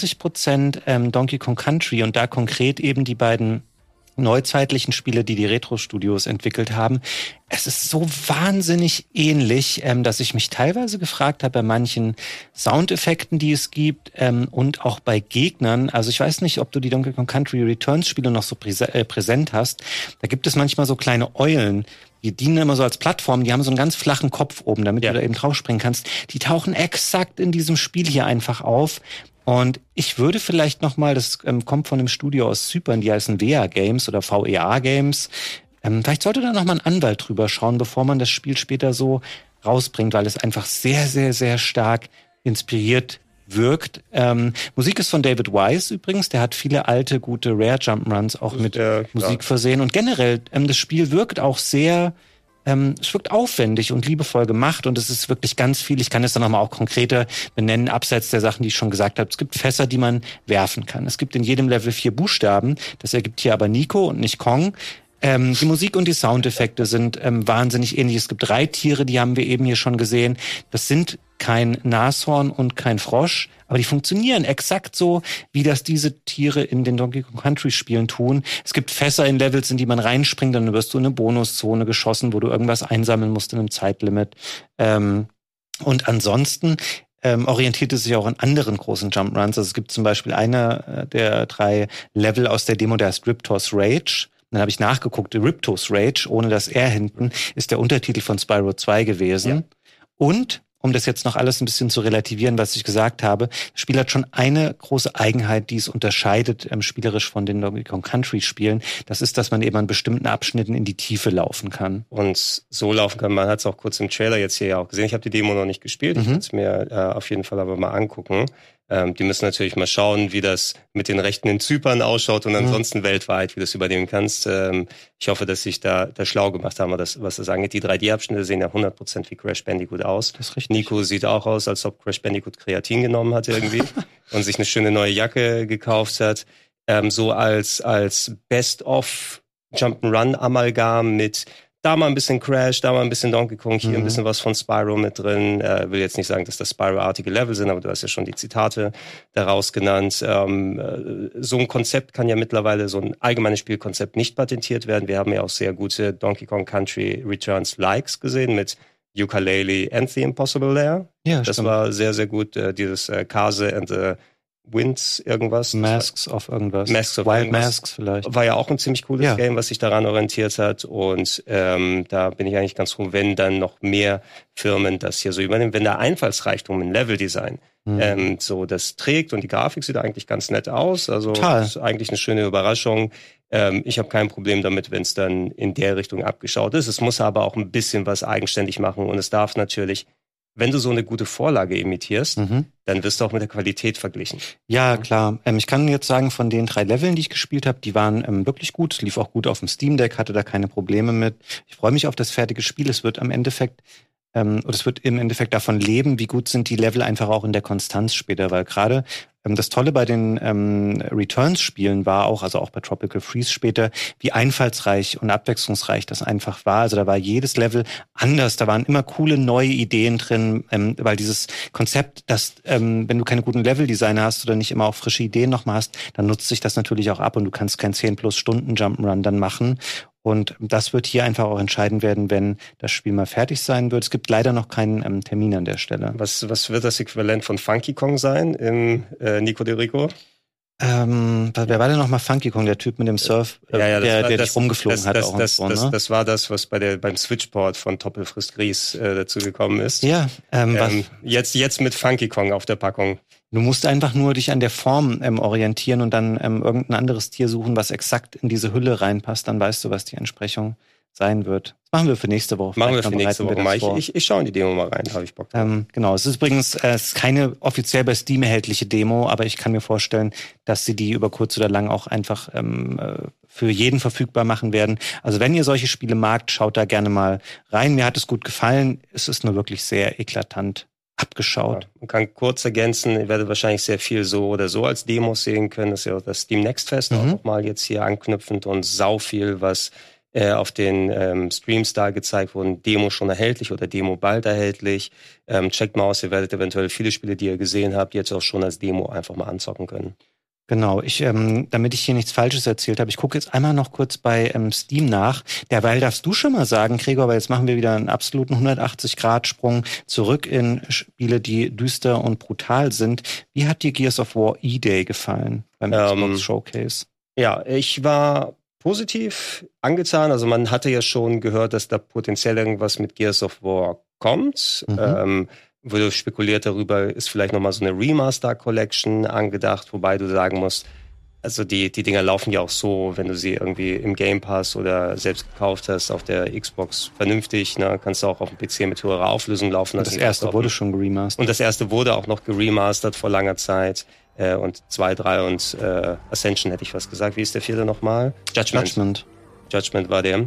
90% Donkey Kong Country und da konkret eben die beiden neuzeitlichen Spiele, die Retro-Studios entwickelt haben. Es ist so wahnsinnig ähnlich, dass ich mich teilweise gefragt habe bei manchen Soundeffekten, die es gibt und auch bei Gegnern. Also ich weiß nicht, ob du die Donkey Kong Country Returns Spiele noch so präsent hast. Da gibt es manchmal so kleine Eulen, die dienen immer so als Plattform, die haben so einen ganz flachen Kopf oben, damit du da eben draufspringen kannst. Die tauchen exakt in diesem Spiel hier einfach auf. Und ich würde vielleicht nochmal, das kommt von einem Studio aus Zypern, die heißen VEA Games oder VEA Games. Vielleicht sollte da nochmal ein Anwalt drüber schauen, bevor man das Spiel später so rausbringt, weil es einfach sehr, sehr, sehr stark inspiriert wirkt. Musik ist von David Wise übrigens, der hat viele alte, gute Rare Jump'n'Runs auch mit Musik versehen. Und generell, das Spiel wirkt auch sehr... es wirkt aufwendig und liebevoll gemacht und es ist wirklich ganz viel. Ich kann es dann nochmal auch konkreter benennen, abseits der Sachen, die ich schon gesagt habe. Es gibt Fässer, die man werfen kann. Es gibt in jedem Level 4 Buchstaben. Das ergibt hier aber Nico und nicht Kong. Die Musik und die Soundeffekte sind wahnsinnig ähnlich. Es gibt 3 Tiere, die haben wir eben hier schon gesehen. Das sind kein Nashorn und kein Frosch, aber die funktionieren exakt so, wie das diese Tiere in den Donkey Kong Country Spielen tun. Es gibt Fässer in Levels, in die man reinspringt, dann wirst du in eine Bonuszone geschossen, wo du irgendwas einsammeln musst in einem Zeitlimit. Und ansonsten orientiert es sich auch an anderen großen Jump'n'Runs. Also es gibt zum Beispiel einer der 3 Level aus der Demo, der heißt Ripto's Rage. Dann habe ich nachgeguckt, Ripto's Rage, ohne das R hinten, ist der Untertitel von Spyro 2 gewesen. Ja. Und um das jetzt noch alles ein bisschen zu relativieren, was ich gesagt habe, das Spiel hat schon eine große Eigenheit, die es unterscheidet spielerisch von den Donkey Kong Country Spielen. Das ist, dass man eben an bestimmten Abschnitten in die Tiefe laufen kann. Und so laufen kann, man hat es auch kurz im Trailer jetzt hier ja auch gesehen. Ich habe die Demo noch nicht gespielt, ich werde es mir auf jeden Fall aber mal angucken. Die müssen natürlich mal schauen, wie das mit den Rechten in Zypern ausschaut und ansonsten weltweit, wie du das übernehmen kannst. Ich hoffe, dass sich da schlau gemacht haben, was das angeht. Die 3D-Abschnitte sehen ja 100% wie Crash Bandicoot aus. Das ist richtig. Nico sieht auch aus, als ob Crash Bandicoot Kreatin genommen hat irgendwie und sich eine schöne neue Jacke gekauft hat. So als Best-of Jump'n'Run-Amalgam mit da mal ein bisschen Crash, da mal ein bisschen Donkey Kong, hier ein bisschen was von Spyro mit drin. Will jetzt nicht sagen, dass das Spyro-artige Level sind, aber du hast ja schon die Zitate daraus genannt. So ein Konzept kann ja mittlerweile, so ein allgemeines Spielkonzept nicht patentiert werden. Wir haben ja auch sehr gute Donkey Kong Country Returns Likes gesehen mit Yooka-Laylee and the Impossible Lair. Ja, das stimmt. War sehr, sehr gut. Dieses Kase and the Winds irgendwas. Masks of irgendwas. Masks of Wild irgendwas. Masks vielleicht. War ja auch ein ziemlich cooles Game, was sich daran orientiert hat. Und da bin ich eigentlich ganz froh, wenn dann noch mehr Firmen das hier so übernehmen. Wenn der Einfallsreichtum im Leveldesign so das trägt und die Grafik sieht eigentlich ganz nett aus. Also das ist eigentlich eine schöne Überraschung. Ich habe kein Problem damit, wenn es dann in der Richtung abgeschaut ist. Es muss aber auch ein bisschen was eigenständig machen und es darf natürlich, wenn du so eine gute Vorlage imitierst, dann wirst du auch mit der Qualität verglichen. Ja, klar. Ich kann jetzt sagen, von den 3 Leveln, die ich gespielt habe, die waren wirklich gut. Lief auch gut auf dem Steam Deck, hatte da keine Probleme mit. Ich freue mich auf das fertige Spiel. Es wird im Endeffekt davon leben, wie gut sind die Level einfach auch in der Konstanz später, weil gerade das Tolle bei den Returns-Spielen war auch, also auch bei Tropical Freeze später, wie einfallsreich und abwechslungsreich das einfach war. Also da war jedes Level anders, da waren immer coole neue Ideen drin, weil dieses Konzept, dass wenn du keine guten Leveldesigner hast oder nicht immer auch frische Ideen nochmal hast, dann nutzt sich das natürlich auch ab und du kannst kein 10+ Stunden Jump'n'Run dann machen. Und das wird hier einfach auch entscheidend werden, wenn das Spiel mal fertig sein wird. Es gibt leider noch keinen Termin an der Stelle. Was wird das Äquivalent von Funky Kong sein im Nico de Rico? Wer war denn nochmal Funky Kong, der Typ mit dem Surf, der dich rumgeflogen hat? Das war das, was beim Switchport von Toppel frisst Grieß dazu gekommen ist. Ja. Jetzt mit Funky Kong auf der Packung. Du musst einfach nur dich an der Form orientieren und dann irgendein anderes Tier suchen, was exakt in diese Hülle reinpasst. Dann weißt du, was die Entsprechung sein wird. Machen wir für nächste Woche. Machen wir für nächste Woche. Ich schaue in die Demo mal rein, da habe ich Bock drauf. Genau, es ist übrigens keine offiziell bei Steam erhältliche Demo, aber ich kann mir vorstellen, dass sie die über kurz oder lang auch einfach für jeden verfügbar machen werden. Also wenn ihr solche Spiele magt, schaut da gerne mal rein. Mir hat es gut gefallen. Es ist nur wirklich sehr eklatant abgeschaut. Ja, man kann kurz ergänzen, ihr werdet wahrscheinlich sehr viel so oder so als Demos sehen können. Das ist ja auch das Steam Next Fest auch nochmal jetzt hier anknüpfend und sau viel, was auf den Streams da gezeigt wurden. Demo schon erhältlich oder Demo bald erhältlich. Checkt mal aus, ihr werdet eventuell viele Spiele, die ihr gesehen habt, jetzt auch schon als Demo einfach mal anzocken können. Genau, damit ich hier nichts Falsches erzählt habe, ich gucke jetzt einmal noch kurz bei Steam nach. Derweil darfst du schon mal sagen, Gregor, weil jetzt machen wir wieder einen absoluten 180-Grad-Sprung zurück in Spiele, die düster und brutal sind. Wie hat dir Gears of War E-Day gefallen beim Xbox Showcase? Ja, ich war positiv angetan. Also man hatte ja schon gehört, dass da potenziell irgendwas mit Gears of War kommt. Wurde spekuliert darüber, ist vielleicht nochmal so eine Remaster-Collection angedacht, wobei du sagen musst, also die Dinger laufen ja auch so, wenn du sie irgendwie im Game Pass oder selbst gekauft hast, auf der Xbox vernünftig, ne, kannst du auch auf dem PC mit höherer Auflösung laufen. Und das erste wurde schon geremastert. Und das erste wurde auch noch geremastert vor langer Zeit. Und 2, 3 und Ascension hätte ich was gesagt. Wie ist der vierte nochmal? Judgment war der.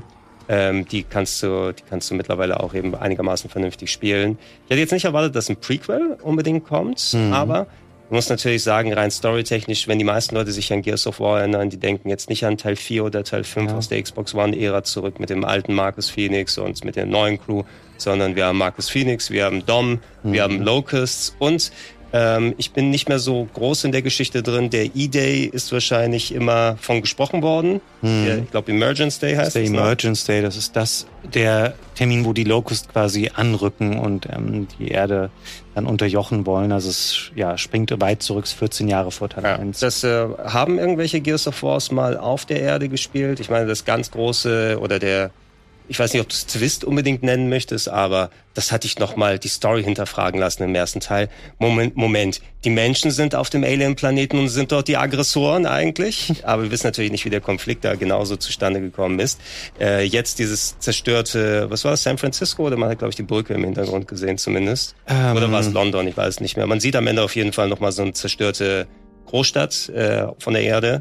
Die kannst du mittlerweile auch eben einigermaßen vernünftig spielen. Ich hätte jetzt nicht erwartet, dass ein Prequel unbedingt kommt, aber du musst natürlich sagen, rein storytechnisch, wenn die meisten Leute sich an Gears of War erinnern, die denken jetzt nicht an Teil 4 oder Teil 5 aus der Xbox One-Ära zurück mit dem alten Marcus Phoenix und mit der neuen Crew, sondern wir haben Marcus Phoenix, wir haben Dom, wir haben Locusts und ich bin nicht mehr so groß in der Geschichte drin. Der E-Day ist wahrscheinlich immer von gesprochen worden. Ich glaube, Emergence Day heißt es. Der Emergence Day, das ist der Termin, wo die Locusts quasi anrücken und die Erde dann unterjochen wollen. Also es springt weit zurück, 14 Jahre vor Teil 1. Das haben irgendwelche Gears of Wars mal auf der Erde gespielt. Ich meine, das ganz große oder ich weiß nicht, ob du es Twist unbedingt nennen möchtest, aber das hatte ich nochmal die Story hinterfragen lassen im ersten Teil. Moment, die Menschen sind auf dem Alien-Planeten und sind dort die Aggressoren eigentlich? Aber wir wissen natürlich nicht, wie der Konflikt da genauso zustande gekommen ist. Jetzt dieses zerstörte, was war das, San Francisco? Oder man hat, glaube ich, die Brücke im Hintergrund gesehen zumindest. Oder war es London? Ich weiß nicht mehr. Man sieht am Ende auf jeden Fall nochmal so eine zerstörte Großstadt von der Erde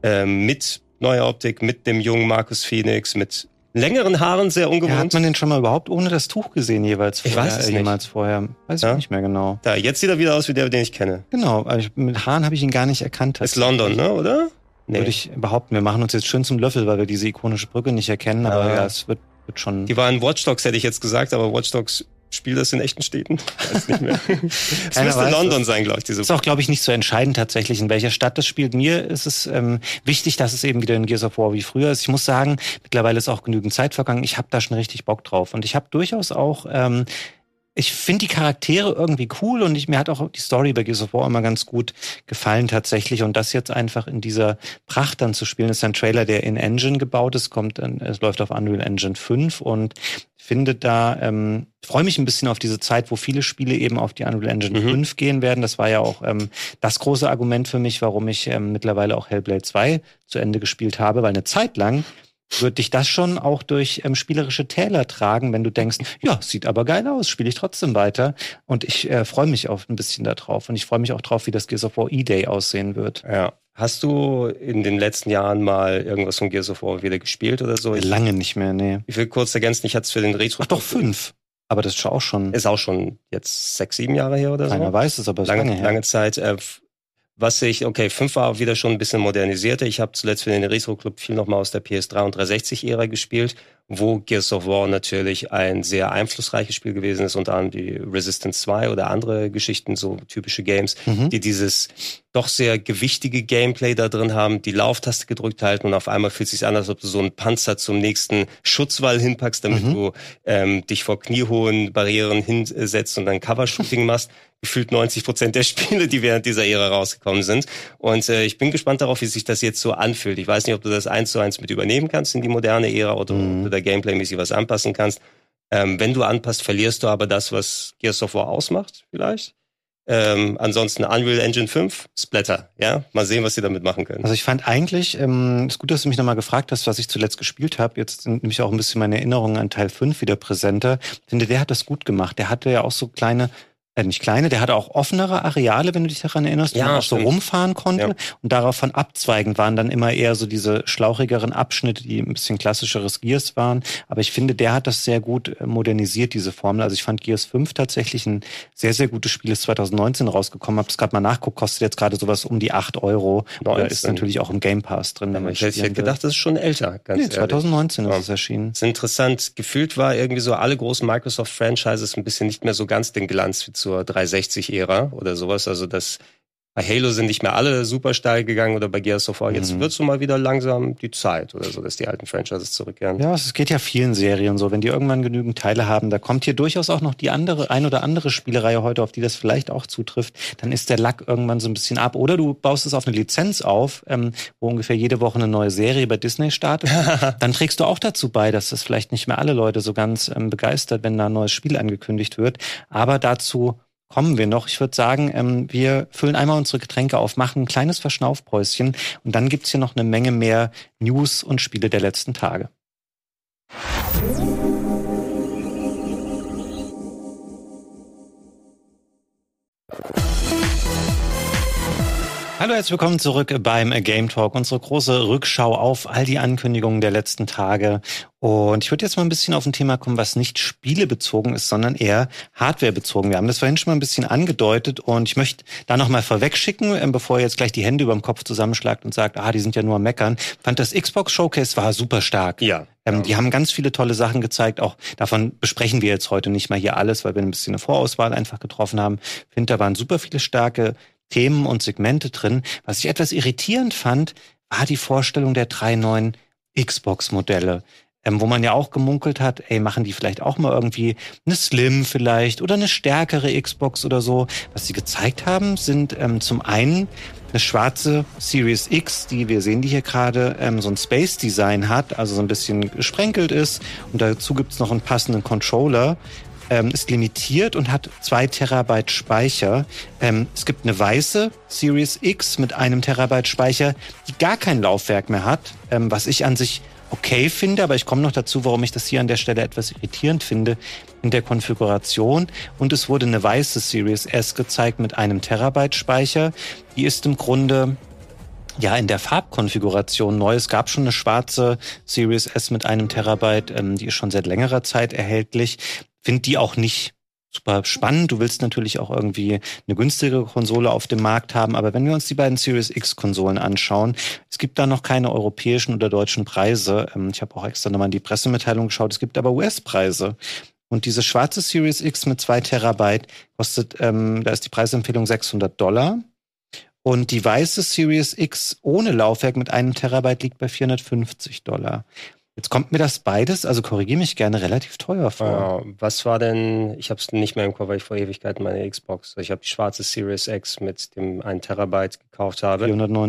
mit neuer Optik, mit dem jungen Marcus Phoenix, mit längeren Haaren, sehr ungewohnt. Hat man den schon mal überhaupt ohne das Tuch gesehen jeweils vorher? Ich weiß es jemals vorher. Weiß ich nicht mehr genau. Da, jetzt sieht er wieder aus wie der, den ich kenne. Genau, mit Haaren habe ich ihn gar nicht erkannt. Ist London, ne, oder? Nee. Würde ich behaupten. Wir machen uns jetzt schön zum Löffel, weil wir diese ikonische Brücke nicht erkennen. Aber ja, es wird schon... Die waren Watch Dogs, hätte ich jetzt gesagt, aber Watch Dogs spielt das in echten Städten? Weiß nicht mehr. Es müsste London sein, glaube ich. Diese ist auch, glaube ich, nicht so entscheidend tatsächlich, in welcher Stadt das spielt. Mir ist es wichtig, dass es eben wieder in Gears of War wie früher ist. Ich muss sagen, mittlerweile ist auch genügend Zeit vergangen. Ich habe da schon richtig Bock drauf. Und ich habe durchaus auch... ich finde die Charaktere irgendwie cool und mir hat auch die Story bei Gears of War immer ganz gut gefallen tatsächlich. Und das jetzt einfach in dieser Pracht dann zu spielen, ist ein Trailer, der in Engine gebaut ist, es läuft auf Unreal Engine 5 und finde freue mich ein bisschen auf diese Zeit, wo viele Spiele eben auf die Unreal Engine 5 gehen werden. Das war ja auch das große Argument für mich, warum ich mittlerweile auch Hellblade 2 zu Ende gespielt habe, weil eine Zeit lang wird dich das schon auch durch spielerische Täler tragen, wenn du denkst, ja, sieht aber geil aus, spiele ich trotzdem weiter. Und ich freue mich auch ein bisschen da drauf. Und ich freue mich auch drauf, wie das Gears of War E-Day aussehen wird. Ja. Hast du in den letzten Jahren mal irgendwas von Gears of War wieder gespielt oder so? Lange nicht mehr, nee. Ich will kurz ergänzen, ich hatte es für den Retro... Ach doch, 5. Aber das ist auch schon... Ist auch schon jetzt 6, 7 Jahre her oder so. Keiner weiß es, aber es ist lange her. Lange Zeit. 5 war wieder schon ein bisschen modernisierte. Ich habe zuletzt für den Retro Club viel nochmal aus der PS3 und 360-Ära gespielt, wo Gears of War natürlich ein sehr einflussreiches Spiel gewesen ist, unter anderem die Resistance 2 oder andere Geschichten, so typische Games, die dieses doch sehr gewichtige Gameplay da drin haben, die Lauftaste gedrückt halten und auf einmal fühlt es sich an, als ob du so einen Panzer zum nächsten Schutzwall hinpackst, damit du dich vor kniehohen Barrieren hinsetzt und dann Covershooting machst. Gefühlt 90% der Spiele, die während dieser Ära rausgekommen sind. Und ich bin gespannt darauf, wie sich das jetzt so anfühlt. Ich weiß nicht, ob du das 1:1 mit übernehmen kannst in die moderne Ära oder ob du da gameplaymäßig was anpassen kannst. Wenn du anpasst, verlierst du aber das, was Gears of War ausmacht, vielleicht. Ansonsten Unreal Engine 5, Splatter. Ja, mal sehen, was sie damit machen können. Also ich fand eigentlich, ist gut, dass du mich nochmal gefragt hast, was ich zuletzt gespielt habe. Jetzt sind nämlich auch ein bisschen meine Erinnerungen an Teil 5 wieder präsenter. Ich finde, der hat das gut gemacht. Der hatte ja auch so nicht kleine, der hatte auch offenere Areale, wenn du dich daran erinnerst, wo man auch so rumfahren konnte. Ja. Und daraufhin abzweigend waren dann immer eher so diese schlauchigeren Abschnitte, die ein bisschen klassischeres Gears waren. Aber ich finde, der hat das sehr gut modernisiert, diese Formel. Also ich fand Gears 5 tatsächlich ein sehr, sehr gutes Spiel. Ist 2019 rausgekommen. Hab das gerade mal nachguckt, kostet jetzt gerade sowas um die 8 €. Da ist natürlich auch im Game Pass drin. Aber ich hätte gedacht, das ist schon älter. Ganz ehrlich. 2019 ist es erschienen. Das ist interessant. Gefühlt war irgendwie so alle großen Microsoft-Franchises ein bisschen nicht mehr so ganz den Glanz wie zur 360-Ära oder sowas. Also bei Halo sind nicht mehr alle super steil gegangen oder bei Gears of War. Jetzt wird so mal wieder langsam die Zeit oder so, dass die alten Franchises zurückkehren. Ja, es geht ja vielen Serien so. Wenn die irgendwann genügend Teile haben, da kommt hier durchaus auch noch die ein oder andere Spielereihe heute, auf die das vielleicht auch zutrifft, dann ist der Lack irgendwann so ein bisschen ab. Oder du baust es auf eine Lizenz auf, wo ungefähr jede Woche eine neue Serie bei Disney startet. Dann trägst du auch dazu bei, dass das vielleicht nicht mehr alle Leute so ganz begeistert, wenn da ein neues Spiel angekündigt wird. Aber dazu kommen wir noch. Ich würde sagen, wir füllen einmal unsere Getränke auf, machen ein kleines Verschnaufpäuschen und dann gibt's hier noch eine Menge mehr News und Spiele der letzten Tage. Hallo, herzlich willkommen zurück beim Game Talk. Unsere große Rückschau auf all die Ankündigungen der letzten Tage. Und ich würde jetzt mal ein bisschen auf ein Thema kommen, was nicht spielebezogen ist, sondern eher hardwarebezogen. Wir haben das vorhin schon mal ein bisschen angedeutet und ich möchte da noch mal vorweg schicken, bevor ihr jetzt gleich die Hände über dem Kopf zusammenschlagt und sagt, die sind ja nur am Meckern. Fand das Xbox Showcase war super stark. Ja. Die haben ganz viele tolle Sachen gezeigt. Auch davon besprechen wir jetzt heute nicht mal hier alles, weil wir ein bisschen eine Vorauswahl einfach getroffen haben. Ich finde, da waren super viele starke Themen und Segmente drin. Was ich etwas irritierend fand, war die Vorstellung der 3 neuen Xbox-Modelle, wo man ja auch gemunkelt hat, machen die vielleicht auch mal irgendwie eine Slim vielleicht oder eine stärkere Xbox oder so. Was sie gezeigt haben, sind zum einen eine schwarze Series X, wir sehen die hier gerade, so ein Space-Design hat, also so ein bisschen gesprenkelt ist. Und dazu gibt's noch einen passenden Controller. Ist limitiert und hat 2 Terabyte Speicher. Es gibt eine weiße Series X mit 1 Terabyte Speicher, die gar kein Laufwerk mehr hat, was ich an sich okay finde, aber ich komme noch dazu, warum ich das hier an der Stelle etwas irritierend finde in der Konfiguration. Und es wurde eine weiße Series S gezeigt mit 1 Terabyte Speicher. Die ist im Grunde in der Farbkonfiguration neu. Es gab schon eine schwarze Series S mit 1 Terabyte, die ist schon seit längerer Zeit erhältlich. Finde die auch nicht super spannend. Du willst natürlich auch irgendwie eine günstigere Konsole auf dem Markt haben. Aber wenn wir uns die beiden Series X-Konsolen anschauen, es gibt da noch keine europäischen oder deutschen Preise. Ich habe auch extra nochmal in die Pressemitteilung geschaut. Es gibt aber US-Preise. Und diese schwarze Series X mit 2 Terabyte kostet, da ist die Preisempfehlung $600. Und die weiße Series X ohne Laufwerk mit 1 Terabyte liegt bei $450. Jetzt kommt mir das beides, also korrigiere mich gerne, relativ teuer vor. Was war denn, ich habe es nicht mehr im Kopf, weil ich vor Ewigkeiten meine Xbox, ich habe die schwarze Series X mit dem 1 Terabyte gekauft habe.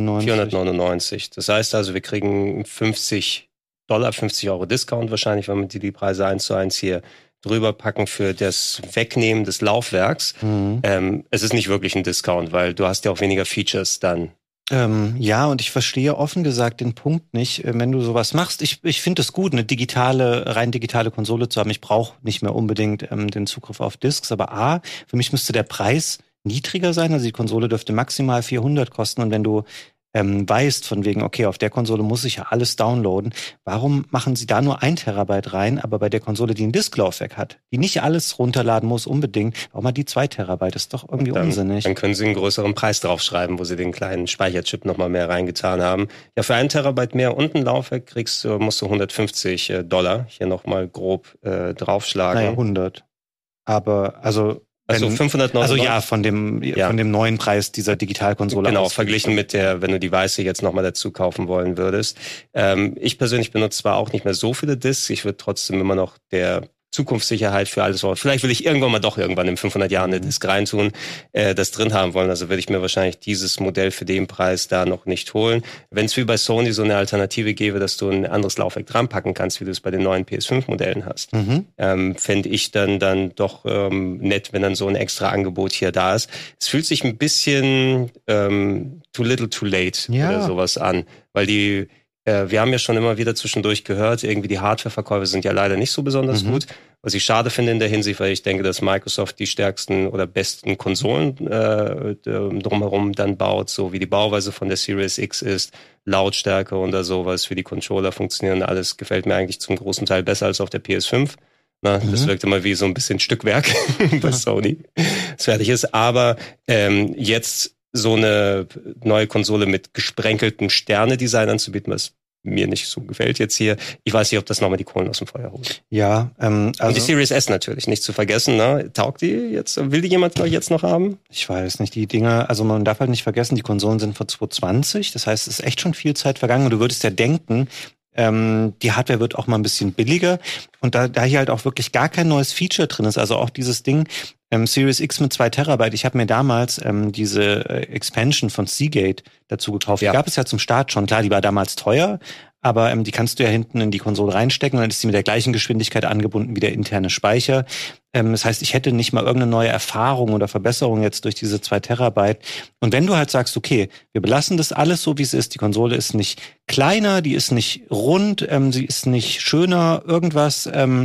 499. Das heißt also, wir kriegen $50, 50 € Discount wahrscheinlich, wenn wir die Preise 1:1 hier drüber packen für das Wegnehmen des Laufwerks. Es ist nicht wirklich ein Discount, weil du hast ja auch weniger Features dann. Und ich verstehe offen gesagt den Punkt nicht, wenn du sowas machst. Ich finde es gut, eine rein digitale Konsole zu haben. Ich brauche nicht mehr unbedingt den Zugriff auf Discs, aber für mich müsste der Preis niedriger sein. Also die Konsole dürfte maximal 400 kosten und wenn du weißt von wegen, okay, auf der Konsole muss ich ja alles downloaden. Warum machen sie da nur 1 Terabyte rein, aber bei der Konsole, die ein Disklaufwerk hat, die nicht alles runterladen muss unbedingt, warum hat die 2 Terabyte? Das ist doch irgendwie unsinnig. Dann können sie einen größeren Preis draufschreiben, wo sie den kleinen Speicherchip nochmal mehr reingetan haben. Ja, für 1 Terabyte mehr und ein Laufwerk musst du $150 hier nochmal grob draufschlagen. 100. Aber, also 599. Also von dem neuen Preis dieser Digitalkonsole. Genau, verglichen mit wenn du die weiße jetzt nochmal dazu kaufen wollen würdest. Ich persönlich benutze zwar auch nicht mehr so viele Discs, ich würde trotzdem immer noch der Zukunftssicherheit für alles. Vielleicht will ich irgendwann in 500 Jahren eine Disk reintun, das drin haben wollen. Also würde ich mir wahrscheinlich dieses Modell für den Preis da noch nicht holen. Wenn es wie bei Sony so eine Alternative gäbe, dass du ein anderes Laufwerk dran packen kannst, wie du es bei den neuen PS5-Modellen hast, fände ich dann doch nett, wenn dann so ein extra Angebot hier da ist. Es fühlt sich ein bisschen too little too late oder sowas an, weil wir haben ja schon immer wieder zwischendurch gehört, irgendwie die Hardware-Verkäufe sind ja leider nicht so besonders gut. Was ich schade finde in der Hinsicht, weil ich denke, dass Microsoft die stärksten oder besten Konsolen drumherum dann baut, so wie die Bauweise von der Series X ist, Lautstärke oder sowas, wie die Controller funktionieren, alles gefällt mir eigentlich zum großen Teil besser als auf der PS5. Das wirkt immer wie so ein bisschen Stückwerk bei Sony, das fertig ist. Aber jetzt so eine neue Konsole mit gesprenkelten Sterne-Design anzubieten, was mir nicht so gefällt jetzt hier. Ich weiß nicht, ob das nochmal die Kohlen aus dem Feuer holt. Ja, und die Series S natürlich, nicht zu vergessen, ne? Taugt die jetzt? Will die jemand jetzt noch haben? Ich weiß nicht, die Dinger, also man darf halt nicht vergessen, die Konsolen sind von 2020, das heißt, es ist echt schon viel Zeit vergangen und du würdest ja denken, die Hardware wird auch mal ein bisschen billiger und da hier halt auch wirklich gar kein neues Feature drin ist, also auch dieses Ding, Series X mit 2 Terabyte. Ich habe mir damals diese Expansion von Seagate dazu gekauft. Die gab es ja zum Start schon. Klar, die war damals teuer, aber die kannst du ja hinten in die Konsole reinstecken und dann ist sie mit der gleichen Geschwindigkeit angebunden wie der interne Speicher. Das heißt, ich hätte nicht mal irgendeine neue Erfahrung oder Verbesserung jetzt durch diese 2 Terabyte. Und wenn du halt sagst, okay, wir belassen das alles so, wie es ist, die Konsole ist nicht kleiner, die ist nicht rund, sie ist nicht schöner, irgendwas,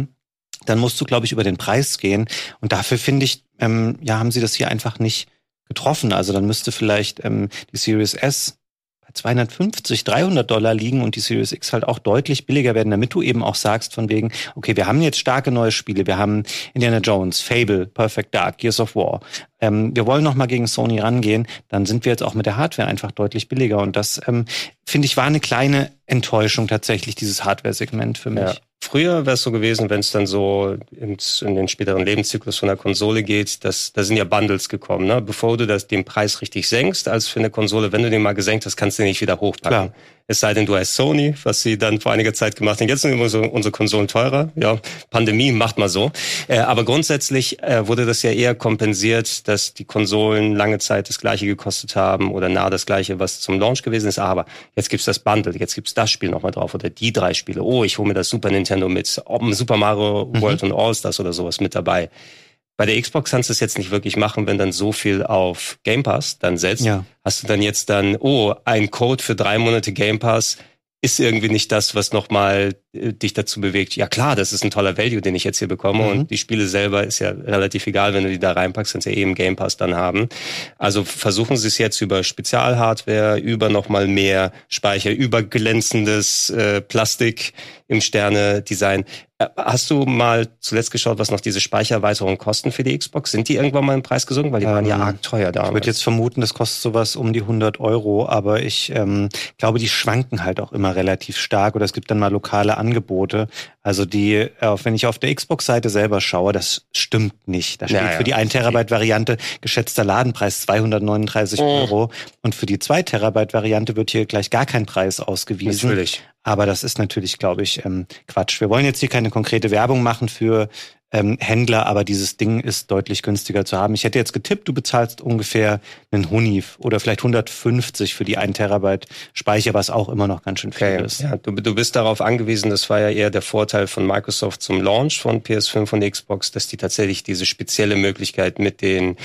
dann musst du, glaube ich, über den Preis gehen. Und dafür finde ich, haben sie das hier einfach nicht getroffen. Also dann müsste vielleicht die Series S bei $250, $300 liegen und die Series X halt auch deutlich billiger werden, damit du eben auch sagst von wegen, okay, wir haben jetzt starke neue Spiele, wir haben Indiana Jones, Fable, Perfect Dark, Gears of War. Wir wollen noch mal gegen Sony rangehen, dann sind wir jetzt auch mit der Hardware einfach deutlich billiger. Und das, finde ich, war eine kleine Enttäuschung tatsächlich, dieses Hardware-Segment für mich. Ja. Früher wäre es so gewesen, wenn es dann so in den späteren Lebenszyklus von der Konsole geht, da sind ja Bundles gekommen, ne? Bevor du den Preis richtig senkst, als für eine Konsole, wenn du den mal gesenkt hast, kannst du den nicht wieder hochpacken. Klar. Es sei denn, du heißt Sony, was sie dann vor einiger Zeit gemacht haben. Jetzt sind unsere Konsolen teurer. Ja, Pandemie macht mal so. Aber grundsätzlich wurde das ja eher kompensiert, dass die Konsolen lange Zeit das Gleiche gekostet haben oder nah das Gleiche, was zum Launch gewesen ist. Aber jetzt gibt's das Bundle, jetzt gibt's das Spiel nochmal drauf oder die 3 Spiele. Oh, ich hole mir das Super Nintendo mit Super Mario World und All-Stars oder sowas mit dabei. Bei der Xbox kannst du es jetzt nicht wirklich machen, wenn dann so viel auf Game Pass dann setzt. Ja. Hast du dann jetzt ein Code für 3 Monate Game Pass ist irgendwie nicht das, was nochmal dich dazu bewegt. Ja klar, das ist ein toller Value, den ich jetzt hier bekomme und die Spiele selber ist ja relativ egal, wenn du die da reinpackst, kannst du ja im Game Pass dann haben. Also versuchen sie es jetzt über Spezialhardware, über nochmal mehr Speicher, über glänzendes Plastik im Sterne-Design. Hast du mal zuletzt geschaut, was noch diese Speichererweiterungen kosten für die Xbox? Sind die irgendwann mal im Preis gesunken? Weil die waren ja arg teuer damals. Ich würde jetzt vermuten, das kostet sowas um die 100 €, aber ich glaube, die schwanken halt auch immer relativ stark oder es gibt dann mal lokale Angebote. Also wenn ich auf der Xbox-Seite selber schaue, das stimmt nicht. Da steht für die 1 Terabyte-Variante geschätzter Ladenpreis 239 € und für die 2 Terabyte-Variante wird hier gleich gar kein Preis ausgewiesen. Natürlich. Aber das ist natürlich, glaube ich, Quatsch. Wir wollen jetzt hier keine konkrete Werbung machen für Händler, aber dieses Ding ist deutlich günstiger zu haben. Ich hätte jetzt getippt, du bezahlst ungefähr einen Huni oder vielleicht 150 für die 1 Terabyte Speicher, was auch immer noch ganz schön viel ist. Ja, du bist darauf angewiesen, das war ja eher der Vorteil von Microsoft zum Launch von PS5 und Xbox, dass die tatsächlich diese spezielle Möglichkeit mit dem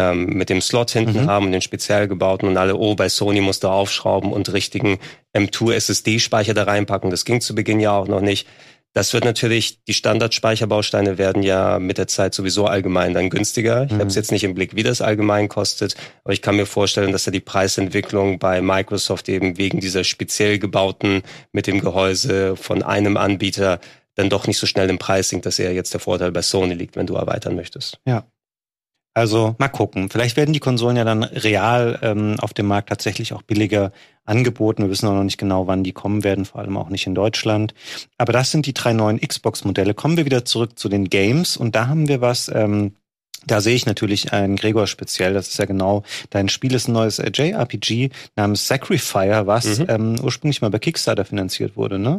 Slot hinten haben und den speziell gebauten und alle, bei Sony musst du aufschrauben und richtigen M2 SSD-Speicher da reinpacken. Das ging zu Beginn ja auch noch nicht. Das wird natürlich, die Standardspeicherbausteine werden ja mit der Zeit sowieso allgemein dann günstiger. Ich habe es jetzt nicht im Blick, wie das allgemein kostet, aber ich kann mir vorstellen, dass da die Preisentwicklung bei Microsoft eben wegen dieser speziell gebauten mit dem Gehäuse von einem Anbieter dann doch nicht so schnell im Preis sinkt, dass eher jetzt der Vorteil bei Sony liegt, wenn du erweitern möchtest. Ja. Also mal gucken. Vielleicht werden die Konsolen ja dann real auf dem Markt tatsächlich auch billiger angeboten. Wir wissen auch noch nicht genau, wann die kommen werden, vor allem auch nicht in Deutschland. Aber das sind die 3 neuen Xbox-Modelle. Kommen wir wieder zurück zu den Games und da haben wir was, da sehe ich natürlich einen Gregor speziell. Das ist ja genau dein Spiel, ist ein neues JRPG namens Sacrifier, was ursprünglich mal bei Kickstarter finanziert wurde, ne?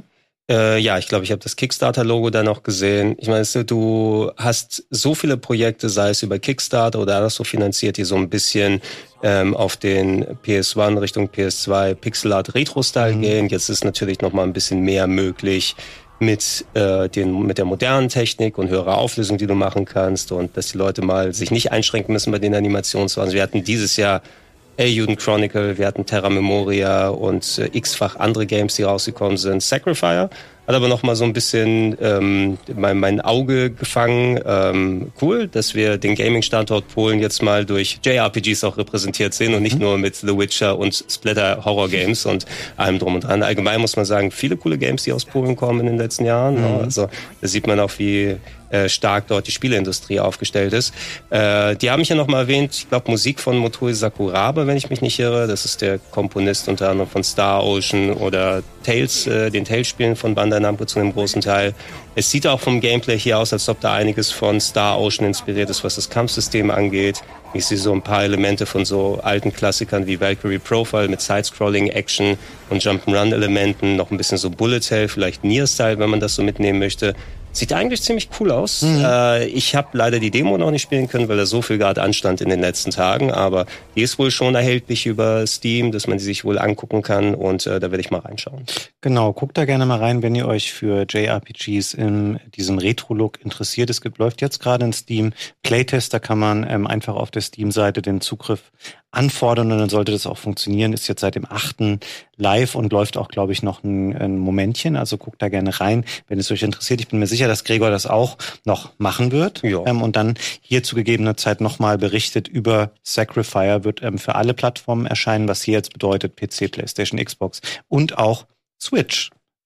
Ja, ich glaube, ich habe das Kickstarter-Logo da noch gesehen. Ich meine, du hast so viele Projekte, sei es über Kickstarter oder alles so finanziert, die so ein bisschen auf den PS1 Richtung PS2 Pixel-Art Retro-Style gehen. Jetzt ist natürlich noch mal ein bisschen mehr möglich mit der modernen Technik und höherer Auflösung, die du machen kannst, und dass die Leute mal sich nicht einschränken müssen bei den Animationswahnsinn. Wir hatten dieses Jahr Eiyuden Chronicle, wir hatten Terra Memoria und x-fach andere Games, die rausgekommen sind. Sacrifier hat aber noch mal so ein bisschen mein Auge gefangen. Cool, dass wir den Gaming-Standort Polen jetzt mal durch JRPGs auch repräsentiert sehen und nicht nur mit The Witcher und Splatter-Horror-Games und allem drum und dran. Allgemein muss man sagen, viele coole Games, die aus Polen kommen in den letzten Jahren. Also da sieht man auch, wie stark dort die Spieleindustrie aufgestellt ist. Die haben mich ja noch mal erwähnt, ich glaube Musik von Motoi Sakuraba, wenn ich mich nicht irre. Das ist der Komponist unter anderem von Star Ocean oder Tales, den Tales-Spielen von Bandai Namco zu einem großen Teil. Es sieht auch vom Gameplay hier aus, als ob da einiges von Star Ocean inspiriert ist, was das Kampfsystem angeht. Ich sehe so ein paar Elemente von so alten Klassikern wie Valkyrie Profile mit Side-Scrolling, Action und Jump'n'Run-Elementen. Noch ein bisschen so Bullet Hell, vielleicht Nier-Style, wenn man das so mitnehmen möchte. Sieht eigentlich ziemlich cool aus. Ich habe leider die Demo noch nicht spielen können, weil da so viel gerade anstand in den letzten Tagen. Aber die ist wohl schon erhältlich über Steam, dass man die sich wohl angucken kann. Und da werde ich mal reinschauen. Genau, guckt da gerne mal rein, wenn ihr euch für JRPGs in diesem Retro-Look interessiert. Es läuft jetzt gerade in Steam Playtest. Da kann man einfach auf der Steam-Seite den Zugriff anfordern und dann sollte das auch funktionieren. Ist jetzt seit dem 8. live und läuft auch, glaube ich, noch ein Momentchen. Also guckt da gerne rein, wenn es euch interessiert. Ich bin mir sicher, dass Gregor das auch noch machen wird. Ja. Und dann hier zu gegebener Zeit nochmal berichtet über Sacrifier. Wird für alle Plattformen erscheinen, was hier jetzt bedeutet PC, PlayStation, Xbox und auch Switch.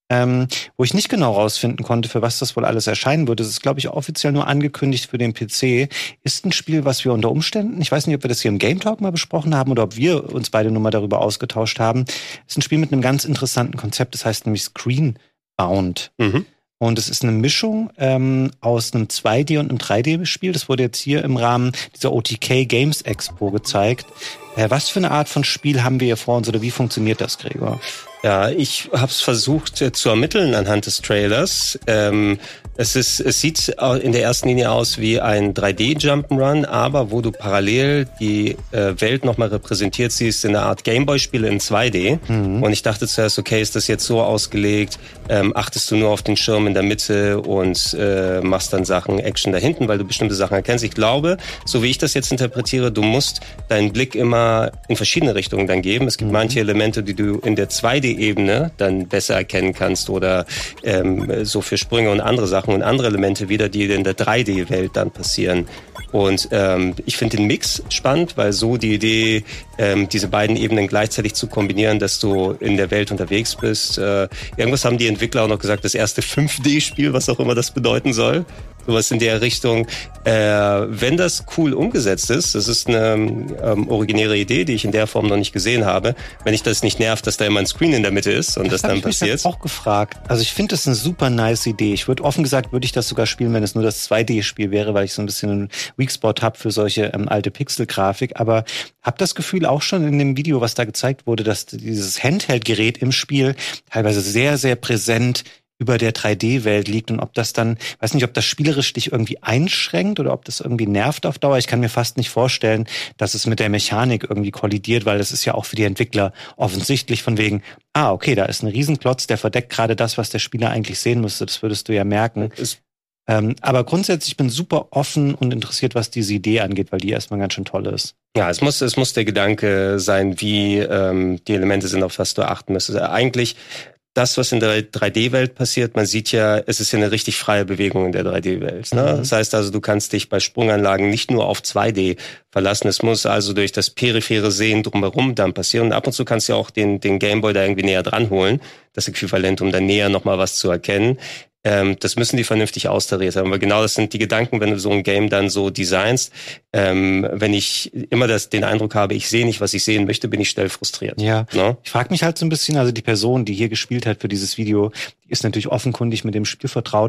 Wo ich nicht genau rausfinden konnte, für was das wohl alles erscheinen würde. Das ist, glaube ich, offiziell nur angekündigt für den PC. Ist ein Spiel, was wir unter Umständen, ich weiß nicht, ob wir das hier im Game Talk mal besprochen haben oder ob wir uns beide nur mal darüber ausgetauscht haben. Ist ein Spiel mit einem ganz interessanten Konzept. Das heißt nämlich Screenbound. Und es ist eine Mischung aus einem 2D- und einem 3D-Spiel. Das wurde jetzt hier im Rahmen dieser OTK Games Expo gezeigt. Was für eine Art von Spiel haben wir hier vor uns oder wie funktioniert das, Gregor? Ja, ich habe es versucht zu ermitteln anhand des Trailers. Es sieht in der ersten Linie aus wie ein 3D-Jump'n'Run, aber wo du parallel die Welt nochmal repräsentiert siehst in einer Art Gameboy-Spiele in 2D. Und ich dachte zuerst, okay, ist das jetzt so ausgelegt? Achtest du nur auf den Schirm in der Mitte und machst dann Sachen, Action da hinten, weil du bestimmte Sachen erkennst? Ich glaube, so wie ich das jetzt interpretiere, du musst deinen Blick immer in verschiedene Richtungen dann geben. Es gibt manche Elemente, die du in der 2D-Ebene dann besser erkennen kannst oder so für Sprünge und andere Sachen und andere Elemente wieder, die in der 3D-Welt dann passieren. Und ich finde den Mix spannend, weil so die Idee, diese beiden Ebenen gleichzeitig zu kombinieren, dass du in der Welt unterwegs bist. Irgendwas haben die Entwickler auch noch gesagt, das erste 5D-Spiel, was auch immer das bedeuten soll. Sowas in der Richtung. Wenn das cool umgesetzt ist, das ist eine originäre Idee, die ich in der Form noch nicht gesehen habe. Wenn ich das nicht nervt, dass da immer ein Screen in der Mitte ist und das dann passiert. Ich habe mich auch gefragt. Also ich finde das eine super nice Idee. Offen gesagt würde ich das sogar spielen, wenn es nur das 2D-Spiel wäre, weil ich so ein bisschen einen Weakspot habe für solche alte Pixel-Grafik. Aber habe das Gefühl auch schon in dem Video, was da gezeigt wurde, dass dieses Handheld-Gerät im Spiel teilweise sehr, sehr präsent über der 3D-Welt liegt und ob das dann, weiß nicht, ob das spielerisch dich irgendwie einschränkt oder ob das irgendwie nervt auf Dauer. Ich kann mir fast nicht vorstellen, dass es mit der Mechanik irgendwie kollidiert, weil das ist ja auch für die Entwickler offensichtlich von wegen, okay, da ist ein Riesenklotz, der verdeckt gerade das, was der Spieler eigentlich sehen müsste. Das würdest du ja merken. Aber grundsätzlich bin ich super offen und interessiert, was diese Idee angeht, weil die erstmal ganz schön toll ist. Ja, es muss der Gedanke sein, wie die Elemente sind, auf was du achten müsstest. Eigentlich das, was in der 3D-Welt passiert, man sieht ja, es ist ja eine richtig freie Bewegung in der 3D-Welt. Ne? Das heißt also, du kannst dich bei Sprunganlagen nicht nur auf 2D verlassen. Es muss also durch das periphere Sehen drumherum dann passieren. Und ab und zu kannst du ja auch den Gameboy da irgendwie näher dran holen, das Äquivalent, um dann näher nochmal was zu erkennen. Das müssen die vernünftig austariert haben. Aber genau das sind die Gedanken, wenn du so ein Game dann so designst. Wenn ich immer den Eindruck habe, ich sehe nicht, was ich sehen möchte, bin ich schnell frustriert. Ja, no? Ich frage mich halt so ein bisschen, also die Person, die hier gespielt hat für dieses Video, die ist natürlich offenkundig mit dem Spiel vertraut.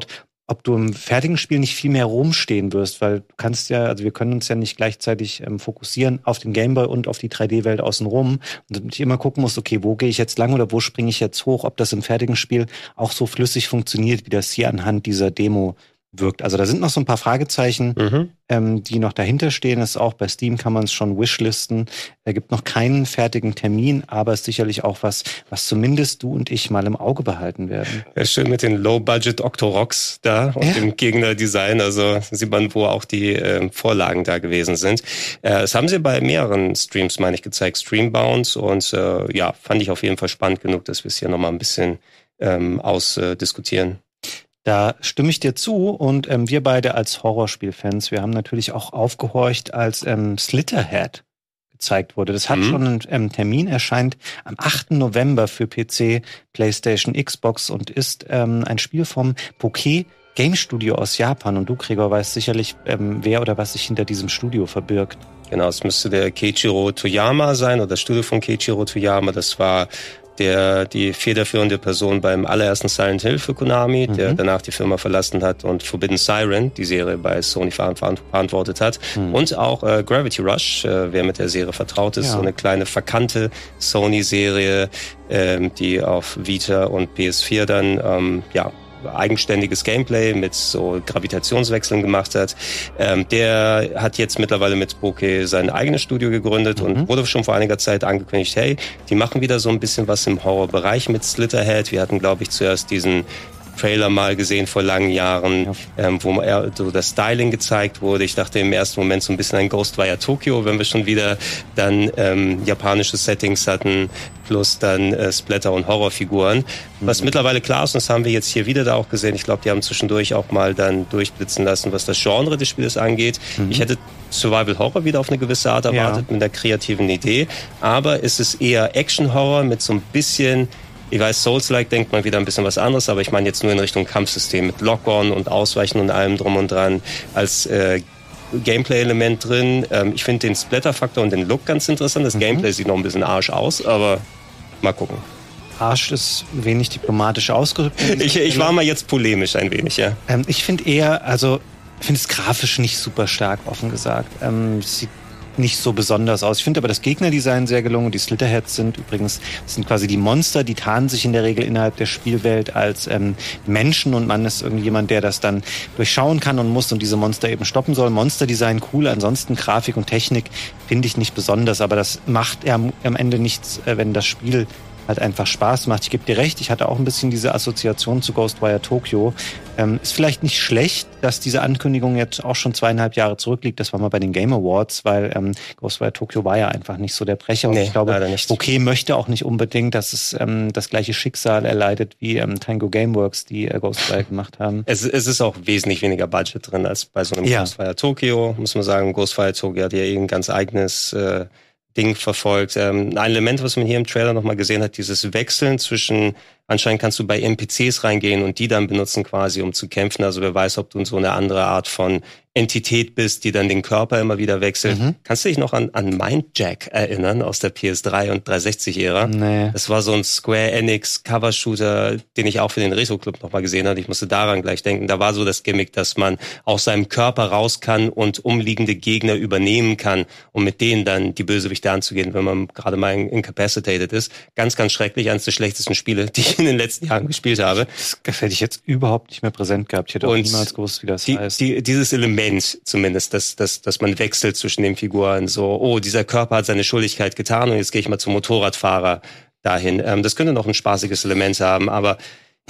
ob du im fertigen Spiel nicht viel mehr rumstehen wirst, weil du kannst ja, also wir können uns ja nicht gleichzeitig fokussieren auf den Gameboy und auf die 3D-Welt außenrum und ich immer gucken muss, okay, wo gehe ich jetzt lang oder wo springe ich jetzt hoch, ob das im fertigen Spiel auch so flüssig funktioniert, wie das hier anhand dieser Demo wirkt. Also da sind noch so ein paar Fragezeichen, die noch dahinter stehen. Das ist auch bei Steam kann man es schon wishlisten. Da gibt noch keinen fertigen Termin, aber ist sicherlich auch was zumindest du und ich mal im Auge behalten werden. Ja, schön mit den Low-Budget Octoroks da und dem Gegnerdesign. Also sieht man, wo auch die Vorlagen da gewesen sind. Das haben sie bei mehreren Streams, meine ich, gezeigt. Streambound und fand ich auf jeden Fall spannend genug, dass wir es hier nochmal ein bisschen ausdiskutieren. Da stimme ich dir zu und wir beide als Horrorspielfans, wir haben natürlich auch aufgehorcht, als Slitterhead gezeigt wurde. Das hat schon einen Termin, erscheint am 8. November für PC, PlayStation, Xbox und ist ein Spiel vom Poké Game Studio aus Japan. Und du, Gregor, weißt sicherlich, wer oder was sich hinter diesem Studio verbirgt. Genau, es müsste der Keiichiro Toyama sein oder das Studio von Keiichiro Toyama. Das war die federführende Person beim allerersten Silent Hill für Konami, der danach die Firma verlassen hat und Forbidden Siren, die Serie bei Sony verantwortet hat. Und auch Gravity Rush, wer mit der Serie vertraut ist, so eine kleine verkannte Sony-Serie, die auf Vita und PS4 dann eigenständiges Gameplay mit so Gravitationswechseln gemacht hat. Der hat jetzt mittlerweile mit Poké sein eigenes Studio gegründet und wurde schon vor einiger Zeit angekündigt, hey, die machen wieder so ein bisschen was im Horrorbereich mit Slitterhead. Wir hatten, glaube ich, zuerst diesen Trailer mal gesehen vor langen Jahren, wo so das Styling gezeigt wurde. Ich dachte im ersten Moment so ein bisschen an Ghostwire Tokyo, wenn wir schon wieder dann japanische Settings hatten, plus dann Splatter- und Horrorfiguren. Was mittlerweile klar ist, und das haben wir jetzt hier wieder da auch gesehen, ich glaube, die haben zwischendurch auch mal dann durchblitzen lassen, was das Genre des Spieles angeht. Ich hätte Survival Horror wieder auf eine gewisse Art erwartet, mit einer kreativen Idee, aber es ist eher Action Horror mit so ein bisschen, ich weiß, Souls-like denkt man wieder ein bisschen was anderes, aber ich meine jetzt nur in Richtung Kampfsystem mit Lock-on und Ausweichen und allem drum und dran als Gameplay-Element drin. Ich finde den Splatter-Faktor und den Look ganz interessant. Das Gameplay sieht noch ein bisschen Arsch aus, aber mal gucken. Arsch ist wenig diplomatisch ausgedrückt. Ich war mal jetzt polemisch ein wenig, ja. Ich finde eher, ich finde es grafisch nicht super stark, offen gesagt. Es sieht nicht so besonders aus. Ich finde aber das Gegnerdesign sehr gelungen. Die Slitterheads sind quasi die Monster, die tarnen sich in der Regel innerhalb der Spielwelt als Menschen und man ist irgendjemand, der das dann durchschauen kann und muss und diese Monster eben stoppen soll. Monsterdesign cool, ansonsten Grafik und Technik finde ich nicht besonders, aber das macht am Ende nichts, wenn das Spiel halt einfach Spaß macht. Ich gebe dir recht, ich hatte auch ein bisschen diese Assoziation zu Ghostwire Tokyo. Ist vielleicht nicht schlecht, dass diese Ankündigung jetzt auch schon 2,5 Jahre zurückliegt. Das war mal bei den Game Awards, weil Ghostwire Tokyo war ja einfach nicht so der Brecher. Und ich glaube, okay, möchte auch nicht unbedingt, dass es das gleiche Schicksal erleidet wie Tango Gameworks, die Ghostwire gemacht haben. Es ist auch wesentlich weniger Budget drin als bei so einem Ghostwire Tokyo, muss man sagen. Ghostwire Tokyo hat ja ein ganz eigenes Ding verfolgt. Ein Element, was man hier im Trailer nochmal gesehen hat, dieses Wechseln zwischen, anscheinend kannst du bei NPCs reingehen und die dann benutzen quasi, um zu kämpfen. Also wer weiß, ob du so eine andere Art von Entität bist, die dann den Körper immer wieder wechselt. Kannst du dich noch an Mindjack erinnern aus der PS3 und 360-Ära? Nee. Das war so ein Square Enix Cover-Shooter, den ich auch für den Retro-Club nochmal gesehen habe. Ich musste daran gleich denken. Da war so das Gimmick, dass man aus seinem Körper raus kann und umliegende Gegner übernehmen kann, um mit denen dann die Bösewichte anzugehen, wenn man gerade mal incapacitated ist. Ganz, ganz schrecklich. Eines der schlechtesten Spiele, die ich in den letzten Jahren gespielt habe. Das hätte ich jetzt überhaupt nicht mehr präsent gehabt. Ich hätte auch niemals gewusst, wie das heißt. Dieses Element zumindest, dass man wechselt zwischen den Figuren. So, oh, dieser Körper hat seine Schuldigkeit getan und jetzt gehe ich mal zum Motorradfahrer dahin. Das könnte noch ein spaßiges Element haben, aber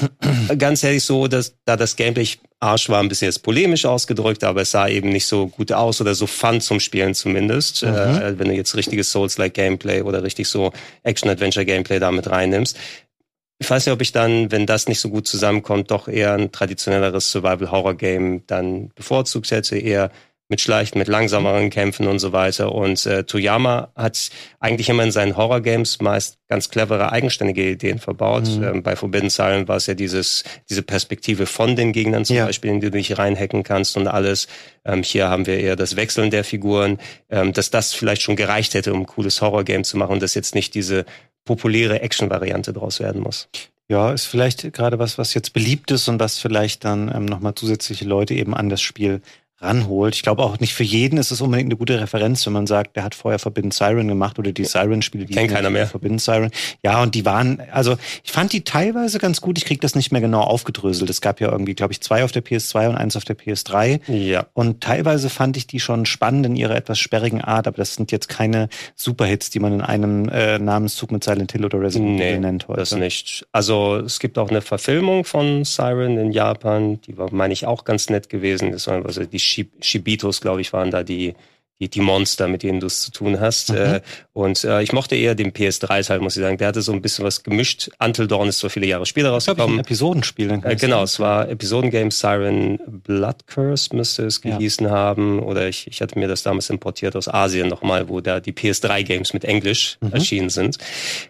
ganz ehrlich so, dass da das Gameplay Arsch war ein bisschen jetzt polemisch ausgedrückt, aber es sah eben nicht so gut aus oder so fun zum Spielen zumindest. Wenn du jetzt richtiges Souls-like Gameplay oder richtig so Action-Adventure-Gameplay damit reinnimmst. Ich weiß nicht, ob ich dann, wenn das nicht so gut zusammenkommt, doch eher ein traditionelleres Survival-Horror-Game dann bevorzugt hätte, eher mit Schleichen, mit langsameren Kämpfen und so weiter. Und Toyama hat eigentlich immer in seinen Horror-Games meist ganz clevere, eigenständige Ideen verbaut. Bei Forbidden Siren war es ja diese Perspektive von den Gegnern zum Beispiel, in die du dich reinhacken kannst und alles. Hier haben wir eher das Wechseln der Figuren, dass das vielleicht schon gereicht hätte, um ein cooles Horror-Game zu machen und dass jetzt nicht diese populäre Action-Variante draus werden muss. Ja, ist vielleicht gerade was jetzt beliebt ist und was vielleicht dann nochmal zusätzliche Leute eben an das Spiel ranholt. Ich glaube auch nicht für jeden ist es unbedingt eine gute Referenz, wenn man sagt, der hat vorher Forbidden Siren gemacht oder die Siren-Spiele, die kennt keiner mehr. Forbidden Siren. Ja, und die waren, also ich fand die teilweise ganz gut. Ich krieg das nicht mehr genau aufgedröselt. Es gab ja irgendwie, glaube ich, 2 auf der PS2 und 1 auf der PS3. Ja. Und teilweise fand ich die schon spannend in ihrer etwas sperrigen Art, aber das sind jetzt keine Superhits, die man in einem Namenszug mit Silent Hill oder Resident Evil nennt heute. Das nicht. Also es gibt auch eine Verfilmung von Siren in Japan, die war, meine ich, auch ganz nett gewesen. Das waren also die Shibitos, glaube ich, waren da die Monster, mit denen du es zu tun hast. Und ich mochte eher den PS3-Teil, muss ich sagen. Der hatte so ein bisschen was gemischt. Until Dawn ist zwar viele Jahre später rausgekommen. Ein Episodenspiel. Genau, es war Episodengame Siren Blood Curse müsste es gehießen haben. Oder ich hatte mir das damals importiert aus Asien nochmal, wo da die PS3-Games mit Englisch erschienen sind.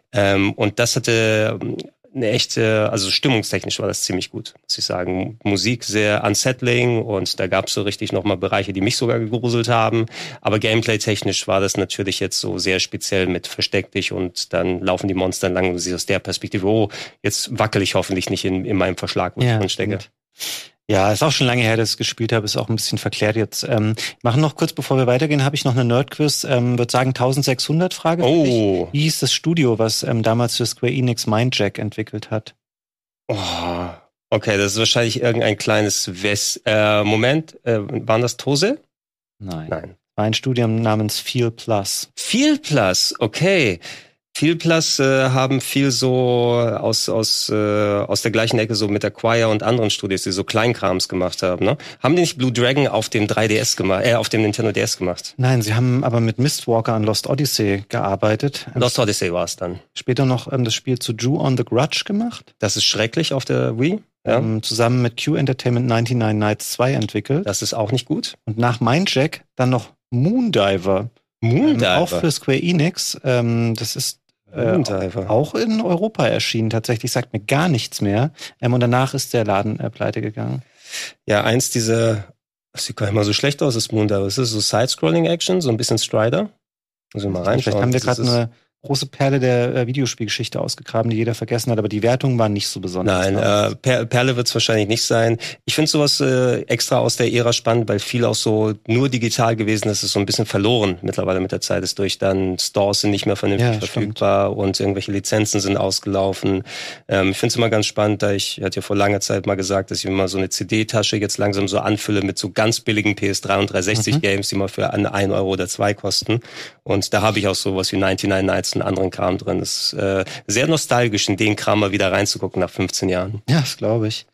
Und das hatte eine echte, also stimmungstechnisch war das ziemlich gut, muss ich sagen. Musik sehr unsettling und da gab es so richtig nochmal Bereiche, die mich sogar gegruselt haben. Aber gameplay-technisch war das natürlich jetzt so sehr speziell mit versteck dich und dann laufen die Monster lang und du siehst aus der Perspektive, oh, jetzt wackel ich hoffentlich nicht in meinem Verschlag, wo ich drin stecke. Ja, ist auch schon lange her, dass ich gespielt habe, ist auch ein bisschen verklärt jetzt. Machen noch kurz, bevor wir weitergehen, habe ich noch eine Nerd-Quiz, würde sagen 1600 Frage. Oh. Wie hieß das Studio, was damals für Square Enix Mindjack entwickelt hat? Oh, okay, das ist wahrscheinlich irgendein kleines Moment, waren das Tose? Nein. War ein Studio namens Feel Plus. Feel Plus, okay. Feel Plus haben viel so aus der gleichen Ecke so mit Acquire und anderen Studios, die so Kleinkrams gemacht haben, ne? Haben die nicht Blue Dragon auf dem 3DS gemacht, auf dem Nintendo DS gemacht? Nein, sie haben aber mit Mistwalker an Lost Odyssey gearbeitet. Lost Odyssey war es dann. Später noch das Spiel zu Jew on the Grudge gemacht. Das ist schrecklich auf der Wii. Ja. Zusammen mit Q Entertainment 99 Nights 2 entwickelt. Das ist auch nicht gut. Und nach Mindjack dann noch Moondiver. Auch für Square Enix. Das ist auch in Europa erschienen. Tatsächlich sagt mir gar nichts mehr. Und danach ist der Laden pleite gegangen. Ja, eins dieser, das sieht gar nicht mal so schlecht aus, ist Moondiver. Es ist so Side-Scrolling-Action, so ein bisschen Strider. Also mal reinschauen. Vielleicht haben wir gerade eine große Perle der Videospielgeschichte ausgegraben, die jeder vergessen hat, aber die Wertungen waren nicht so besonders. Nein, Perle wird es wahrscheinlich nicht sein. Ich finde sowas extra aus der Ära spannend, weil viel auch so nur digital gewesen ist, ist so ein bisschen verloren mittlerweile mit der Zeit ist durch. Dann Stores sind nicht mehr vernünftig verfügbar und irgendwelche Lizenzen sind ausgelaufen. Ich finde es immer ganz spannend, da ich hatte ja vor langer Zeit mal gesagt, dass ich mir mal so eine CD-Tasche jetzt langsam so anfülle mit so ganz billigen PS3 und 360 Games, die mal für 1 Euro oder 2 kosten. Und da habe ich auch sowas wie 99 Nights und anderen Kram drin. Das ist sehr nostalgisch, in den Kram mal wieder reinzugucken nach 15 Jahren. Ja, das glaube ich.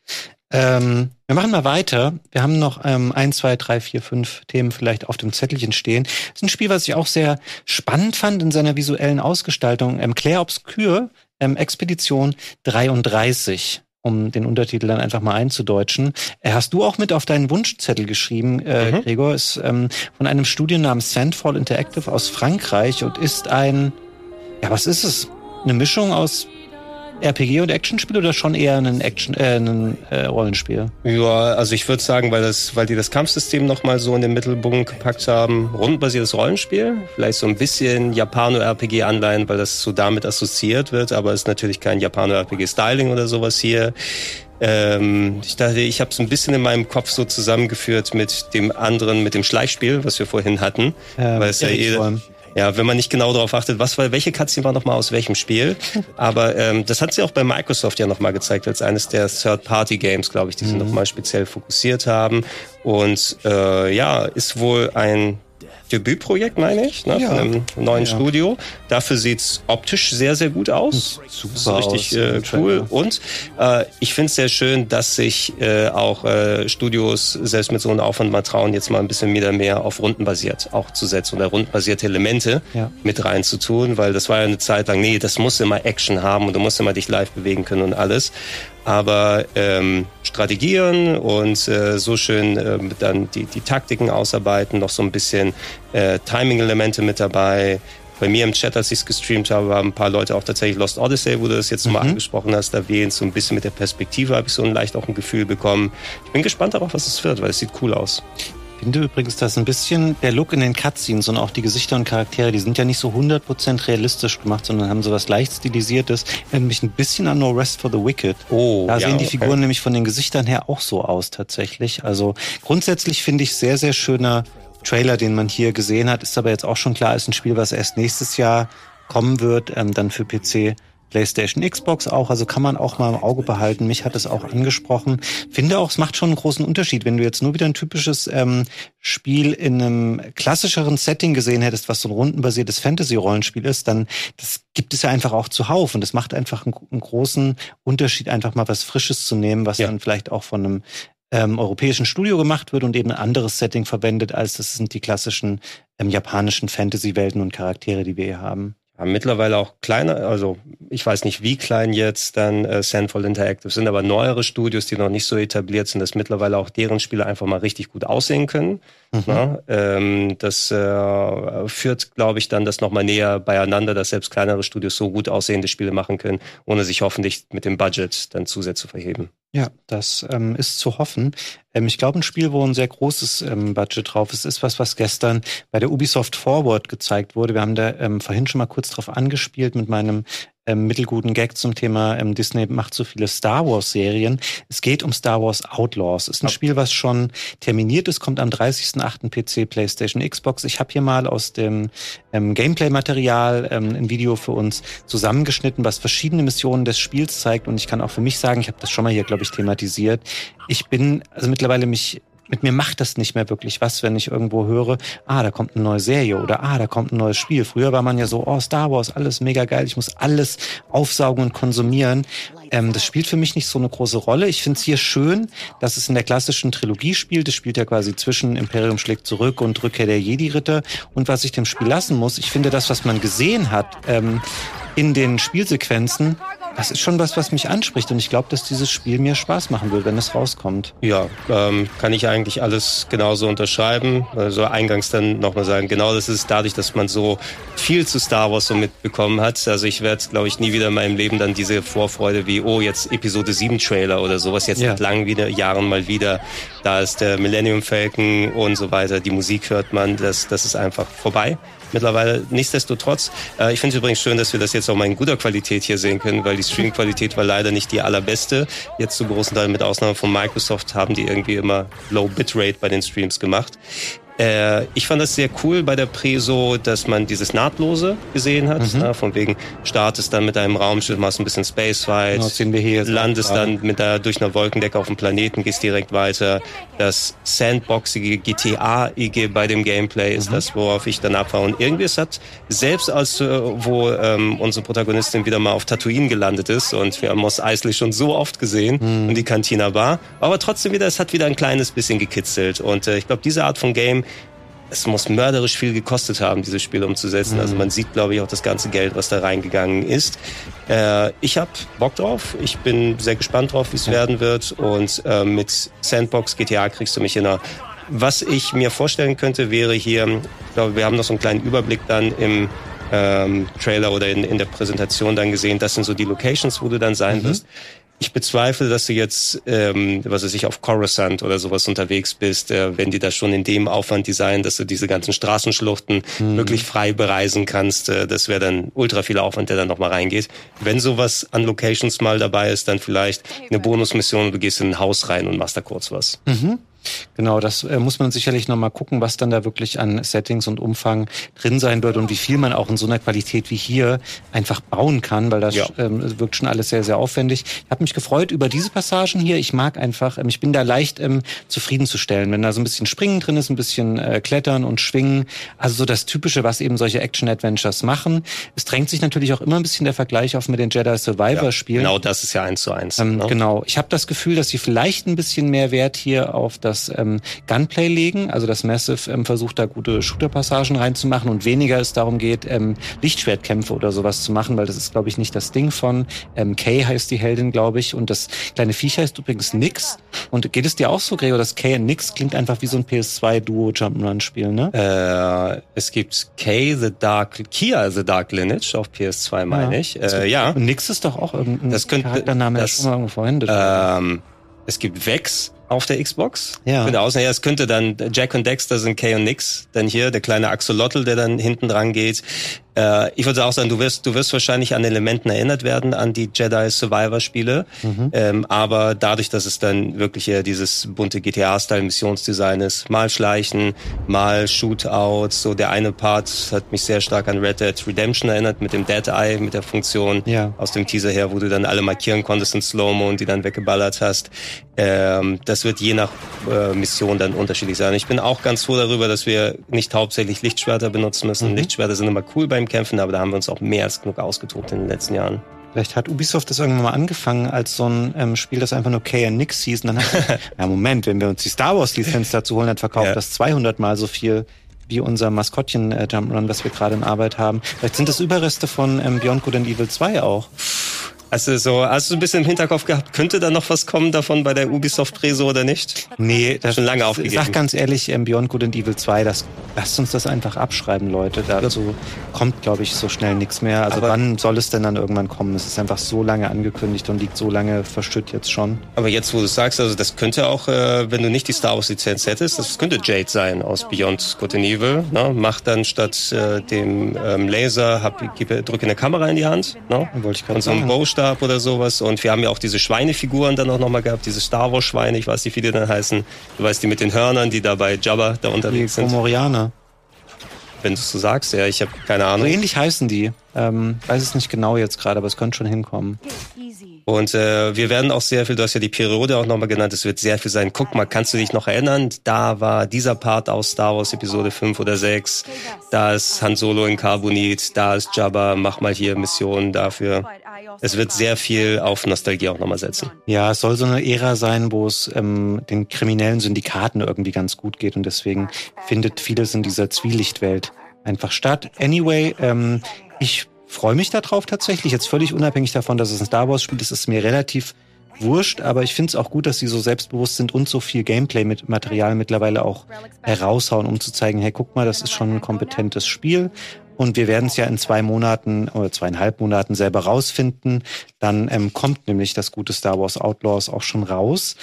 Wir machen mal weiter. Wir haben noch 1, 2, 3, 4, 5 Themen vielleicht auf dem Zettelchen stehen. Das ist ein Spiel, was ich auch sehr spannend fand in seiner visuellen Ausgestaltung. Clair Obscur, Expedition 33. Um den Untertitel dann einfach mal einzudeutschen. Hast du auch mit auf deinen Wunschzettel geschrieben, Gregor, ist von einem Studio namens Sandfall Interactive aus Frankreich und ist was ist es? Eine Mischung aus RPG und Actionspiel oder schon eher ein Rollenspiel? Ja, also ich würde sagen, weil die das Kampfsystem nochmal so in den Mittelpunkt gepackt haben, rundenbasiertes Rollenspiel, vielleicht so ein bisschen Japano-RPG-Anleihen, weil das so damit assoziiert wird, aber es ist natürlich kein Japano-RPG-Styling oder sowas hier. Ich dachte, ich habe es ein bisschen in meinem Kopf so zusammengeführt mit dem Schleichspiel, was wir vorhin hatten, weil es ja, wenn man nicht genau darauf achtet, welche Cutscene war nochmal aus welchem Spiel. Aber das hat sie auch bei Microsoft ja nochmal gezeigt, als eines der Third-Party-Games, glaube ich, die sie nochmal speziell fokussiert haben. Und ist wohl ein Debütprojekt, meine ich, ne, von einem neuen Studio. Dafür sieht's optisch sehr, sehr gut aus. Super richtig cool. Und ich finde es sehr schön, dass sich auch Studios selbst mit so einem Aufwand mal trauen, jetzt mal ein bisschen mehr auf rundenbasiert auch zu setzen oder rundenbasierte Elemente mit reinzutun, weil das war ja eine Zeit lang, nee, das muss immer Action haben und du musst immer dich live bewegen können und alles. Aber strategieren und so schön dann die Taktiken ausarbeiten, noch so ein bisschen Timing-Elemente mit dabei. Bei mir im Chat, als ich es gestreamt habe, haben ein paar Leute auch tatsächlich Lost Odyssey, wo du das jetzt nochmal angesprochen hast, erwähnt. So ein bisschen mit der Perspektive habe ich so leicht auch ein Gefühl bekommen. Ich bin gespannt darauf, was es wird, weil es sieht cool aus. finde übrigens, dass ein bisschen der Look in den Cutscenes und auch die Gesichter und Charaktere, die sind ja nicht so 100% realistisch gemacht, sondern haben sowas leicht Stilisiertes. Erinnert mich ein bisschen an No Rest for the Wicked. Da sehen die Figuren nämlich von den Gesichtern her auch so aus tatsächlich. Also grundsätzlich finde ich sehr, sehr schöner Trailer, den man hier gesehen hat. Ist aber jetzt auch schon klar, ist ein Spiel, was erst nächstes Jahr kommen wird, dann für PC, PlayStation, Xbox auch, also kann man auch mal im Auge behalten. Mich hat es auch angesprochen. Finde auch, es macht schon einen großen Unterschied, wenn du jetzt nur wieder ein typisches Spiel in einem klassischeren Setting gesehen hättest, was so ein rundenbasiertes Fantasy-Rollenspiel ist, dann das gibt es ja einfach auch zuhauf und das macht einfach einen großen Unterschied, einfach mal was Frisches zu nehmen, was dann vielleicht auch von einem europäischen Studio gemacht wird und eben ein anderes Setting verwendet, als das sind die klassischen japanischen Fantasy-Welten und Charaktere, die wir hier haben. Ja, mittlerweile auch kleiner, also ich weiß nicht, wie klein jetzt dann Sandfall Interactive sind, aber neuere Studios, die noch nicht so etabliert sind, dass mittlerweile auch deren Spiele einfach mal richtig gut aussehen können. Ja, das führt, glaube ich, dann das nochmal näher beieinander, dass selbst kleinere Studios so gut aussehende Spiele machen können, ohne sich hoffentlich mit dem Budget dann zu sehr zu verheben. Ja, das ist zu hoffen. Ich glaube, ein Spiel, wo ein sehr großes Budget drauf ist was gestern bei der Ubisoft Forward gezeigt wurde. Wir haben da vorhin schon mal kurz drauf angespielt mit meinem mittelguten Gag zum Thema Disney macht so viele Star Wars Serien. Es geht um Star Wars Outlaws. Ist ein Spiel, was schon terminiert ist, kommt am 30.08. PC, PlayStation, Xbox. Ich habe hier mal aus dem Gameplay-Material ein Video für uns zusammengeschnitten, was verschiedene Missionen des Spiels zeigt. Und ich kann auch für mich sagen, ich habe das schon mal hier, glaube ich, thematisiert. Ich bin also mittlerweile mit mir macht das nicht mehr wirklich was, wenn ich irgendwo höre, da kommt eine neue Serie oder da kommt ein neues Spiel. Früher war man ja so, Star Wars, alles mega geil, ich muss alles aufsaugen und konsumieren. Das spielt für mich nicht so eine große Rolle. Ich finde es hier schön, dass es in der klassischen Trilogie spielt. Es spielt ja quasi zwischen Imperium schlägt zurück und Rückkehr der Jedi-Ritter. Und was ich dem Spiel lassen muss, ich finde das, was man gesehen hat in den Spielsequenzen, das ist schon was mich anspricht. Und ich glaube, dass dieses Spiel mir Spaß machen wird, wenn es rauskommt. Ja, kann ich eigentlich alles genauso unterschreiben. Also eingangs dann nochmal sagen, genau das ist dadurch, dass man so viel zu Star Wars so mitbekommen hat. Also ich werde, glaube ich, nie wieder in meinem Leben dann diese Vorfreude wie, jetzt Episode 7 Trailer oder sowas, jetzt seit langen Jahren mal wieder. Da ist der Millennium Falcon und so weiter. Die Musik hört man, das ist einfach vorbei. Mittlerweile nichtsdestotrotz. Ich finde es übrigens schön, dass wir das jetzt auch mal in guter Qualität hier sehen können, weil die Streamqualität war leider nicht die allerbeste. Jetzt zu großen Teil mit Ausnahme von Microsoft haben die irgendwie immer Low Bitrate bei den Streams gemacht. Ich fand das sehr cool bei der Preso, dass man dieses Nahtlose gesehen hat. Von wegen startest dann mit einem Raumschiff, machst ein bisschen Spacefight, landest dann durch eine Wolkendecke auf dem Planeten, gehst direkt weiter. Das Sandboxige GTA-ige bei dem Gameplay ist das, worauf ich dann abfahre. Und irgendwie es hat, selbst als wo unsere Protagonistin wieder mal auf Tatooine gelandet ist und wir haben Mos Eisley schon so oft gesehen und die Cantina war, aber trotzdem wieder, es hat wieder ein kleines bisschen gekitzelt. Und ich glaube, diese Art von Game, es muss mörderisch viel gekostet haben, dieses Spiel umzusetzen. Also man sieht, glaube ich, auch das ganze Geld, was da reingegangen ist. Ich habe Bock drauf. Ich bin sehr gespannt drauf, wie es werden wird. Und mit Sandbox GTA kriegst du mich in einer... Was ich mir vorstellen könnte, wäre hier, ich glaube, wir haben noch so einen kleinen Überblick dann im Trailer oder in der Präsentation dann gesehen. Das sind so die Locations, wo du dann sein wirst. Ich bezweifle, dass du jetzt, auf Coruscant oder sowas unterwegs bist, wenn die das schon in dem Aufwand designen, dass du diese ganzen Straßenschluchten wirklich frei bereisen kannst. Das wäre dann ultra viel Aufwand, der dann nochmal reingeht. Wenn sowas an Locations mal dabei ist, dann vielleicht eine Bonusmission und du gehst in ein Haus rein und machst da kurz was. Genau, das muss man sicherlich nochmal gucken, was dann da wirklich an Settings und Umfang drin sein wird und wie viel man auch in so einer Qualität wie hier einfach bauen kann, weil das wirkt schon alles sehr, sehr aufwendig. Ich habe mich gefreut über diese Passagen hier. Ich mag einfach, ich bin da leicht zufriedenzustellen, wenn da so ein bisschen Springen drin ist, ein bisschen Klettern und Schwingen. Also so das Typische, was eben solche Action-Adventures machen. Es drängt sich natürlich auch immer ein bisschen der Vergleich auf mit den Jedi Survivor-Spielen. Genau, das ist ja 1:1. Genau. Ich habe das Gefühl, dass sie vielleicht ein bisschen mehr Wert hier auf das Gunplay legen, also das Massive versucht da gute Shooter-Passagen reinzumachen und weniger es darum geht, Lichtschwertkämpfe oder sowas zu machen, weil das ist, glaube ich, nicht das Ding von Kay heißt die Heldin, glaube ich, und das kleine Viech heißt übrigens Nix. Und geht es dir auch so, Gregor, dass Kay und Nix klingt einfach wie so ein PS2-Duo-Jump'n'Run-Spiel, ne? Es gibt Kia the Dark Lineage auf PS2, meine ich. Und Nix ist doch auch irgendein Charaktername, der schon mal irgendwo verwendet. Es gibt Vex auf der Xbox. Ja. Es könnte dann Jack und Dexter sind Kay und Nix. Dann hier der kleine Axolotl, der dann hinten dran geht. Ich würde auch sagen, du wirst wahrscheinlich an Elementen erinnert werden an die Jedi Survivor Spiele. Aber dadurch, dass es dann wirklich eher dieses bunte GTA-Style Missionsdesign ist, mal Schleichen, mal Shootouts. So der eine Part hat mich sehr stark an Red Dead Redemption erinnert mit dem Dead Eye, mit der Funktion aus dem Teaser her, wo du dann alle markieren konntest in Slow-Mo und die dann weggeballert hast. Das wird je nach Mission dann unterschiedlich sein. Ich bin auch ganz froh darüber, dass wir nicht hauptsächlich Lichtschwerter benutzen müssen. Lichtschwerter sind immer cool beim Kämpfen, aber da haben wir uns auch mehr als genug ausgetobt in den letzten Jahren. Vielleicht hat Ubisoft das irgendwann mal angefangen als so ein Spiel, das einfach nur Kay und Nix hieß. Und dann hat ja, Moment, wenn wir uns die Star Wars Lizenz dazu holen, dann verkauft das 200 Mal so viel wie unser Maskottchen Jump'n'Run, was wir gerade in Arbeit haben. Vielleicht sind das Überreste von Beyond Good and Evil 2 auch. Hast du ein bisschen im Hinterkopf gehabt, könnte da noch was kommen davon bei der Ubisoft-Preso oder nicht? Nee, das schon lange aufgegeben. Sag ganz ehrlich, Beyond Good and Evil 2, lasst uns das einfach abschreiben, Leute. Dazu kommt, glaube ich, so schnell nichts mehr. Also wann soll es denn dann irgendwann kommen? Es ist einfach so lange angekündigt und liegt so lange verstückt jetzt schon. Aber jetzt, wo du sagst, also das könnte auch, wenn du nicht die Star Wars-Lizenz hättest, das könnte Jade sein aus Beyond Good and Evil. Ne? Macht dann statt dem Laser, drücke eine Kamera in die Hand. Ne? Wollte ich gerade und so einen Bowstab oder sowas. Und wir haben ja auch diese Schweinefiguren dann auch nochmal gehabt, diese Star Wars Schweine, ich weiß nicht, wie die dann heißen. Du weißt, die mit den Hörnern, die da bei Jabba da unterwegs sind. Die Fomorianer. Wenn du es so sagst, ja, ich habe keine Ahnung. So ähnlich heißen die. Weiß es nicht genau jetzt gerade, aber es könnte schon hinkommen. Und wir werden auch sehr viel, du hast ja die Periode auch nochmal genannt, es wird sehr viel sein. Guck mal, kannst du dich noch erinnern? Da war dieser Part aus Star Wars Episode 5 oder 6. Da ist Han Solo in Carbonit, da ist Jabba, mach mal hier Missionen dafür. Es wird sehr viel auf Nostalgie auch nochmal setzen. Ja, es soll so eine Ära sein, wo es den kriminellen Syndikaten irgendwie ganz gut geht und deswegen findet vieles in dieser Zwielichtwelt einfach statt. Anyway, ich freue mich darauf tatsächlich, jetzt völlig unabhängig davon, dass es ein Star Wars Spiel ist, ist mir relativ wurscht, aber ich finde es auch gut, dass sie so selbstbewusst sind und so viel Gameplay-Material mittlerweile auch heraushauen, um zu zeigen, hey, guck mal, das ist schon ein kompetentes Spiel. Und wir werden es ja in 2 Monaten oder 2,5 Monaten selber rausfinden. Dann kommt nämlich das gute Star Wars Outlaws auch schon raus.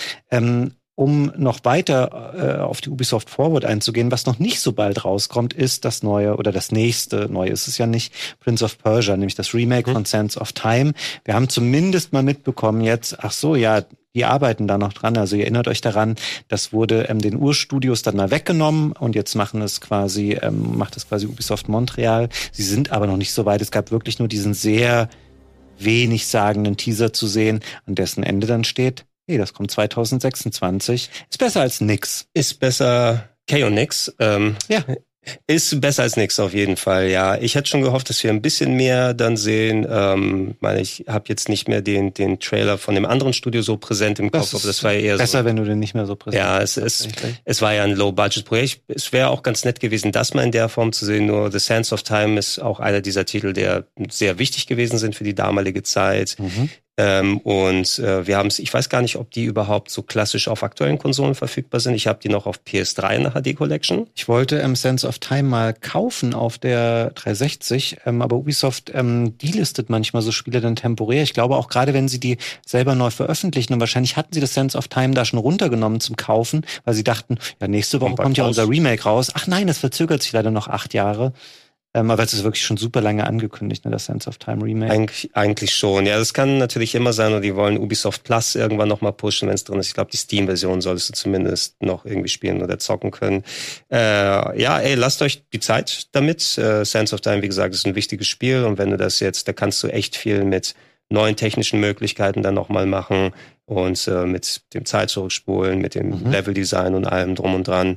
Um noch weiter auf die Ubisoft Forward einzugehen, was noch nicht so bald rauskommt, ist das neue oder das nächste, neu ist es ja nicht, Prince of Persia, nämlich das Remake von Sands of Time. Wir haben zumindest mal mitbekommen jetzt, ach so, ja, die arbeiten da noch dran. Also ihr erinnert euch daran, das wurde den Urstudios dann mal weggenommen und jetzt macht es quasi Ubisoft Montreal. Sie sind aber noch nicht so weit. Es gab wirklich nur diesen sehr wenig sagenden Teaser zu sehen, an dessen Ende dann steht, hey, das kommt 2026. Ist besser als nix. Ist besser Kay und nix. Ja. Ist besser als nix auf jeden Fall, ja. Ich hätte schon gehofft, dass wir ein bisschen mehr dann sehen. Ich habe jetzt nicht mehr den Trailer von dem anderen Studio so präsent im Kopf, aber das war eher besser, so, wenn du den nicht mehr so präsent hast. Ja, es war ja ein Low-Budget-Projekt. Es wäre auch ganz nett gewesen, das mal in der Form zu sehen. Nur The Sands of Time ist auch einer dieser Titel, der sehr wichtig gewesen sind für die damalige Zeit. Wir haben es, ich weiß gar nicht, ob die überhaupt so klassisch auf aktuellen Konsolen verfügbar sind. Ich habe die noch auf PS3 in der HD Collection. Ich wollte Sands of Time mal kaufen auf der 360, aber Ubisoft delistet manchmal so Spiele dann temporär. Ich glaube auch gerade, wenn sie die selber neu veröffentlichen und wahrscheinlich hatten sie das Sands of Time da schon runtergenommen zum Kaufen, weil sie dachten, ja, nächste Woche kommt ja unser Remake raus. Ach nein, das verzögert sich leider noch 8 Jahre. Aber es ist wirklich schon super lange angekündigt, ne, das Sands of Time Remake. Eigentlich schon. Ja, das kann natürlich immer sein, oder die wollen Ubisoft Plus irgendwann nochmal pushen, wenn es drin ist. Ich glaube, die Steam-Version solltest du zumindest noch irgendwie spielen oder zocken können. Lasst euch die Zeit damit. Sands of Time, wie gesagt, ist ein wichtiges Spiel und wenn du das jetzt, da kannst du echt viel mit neuen technischen Möglichkeiten dann nochmal machen und mit dem Zeit zurückspulen, mit dem Leveldesign und allem drum und dran.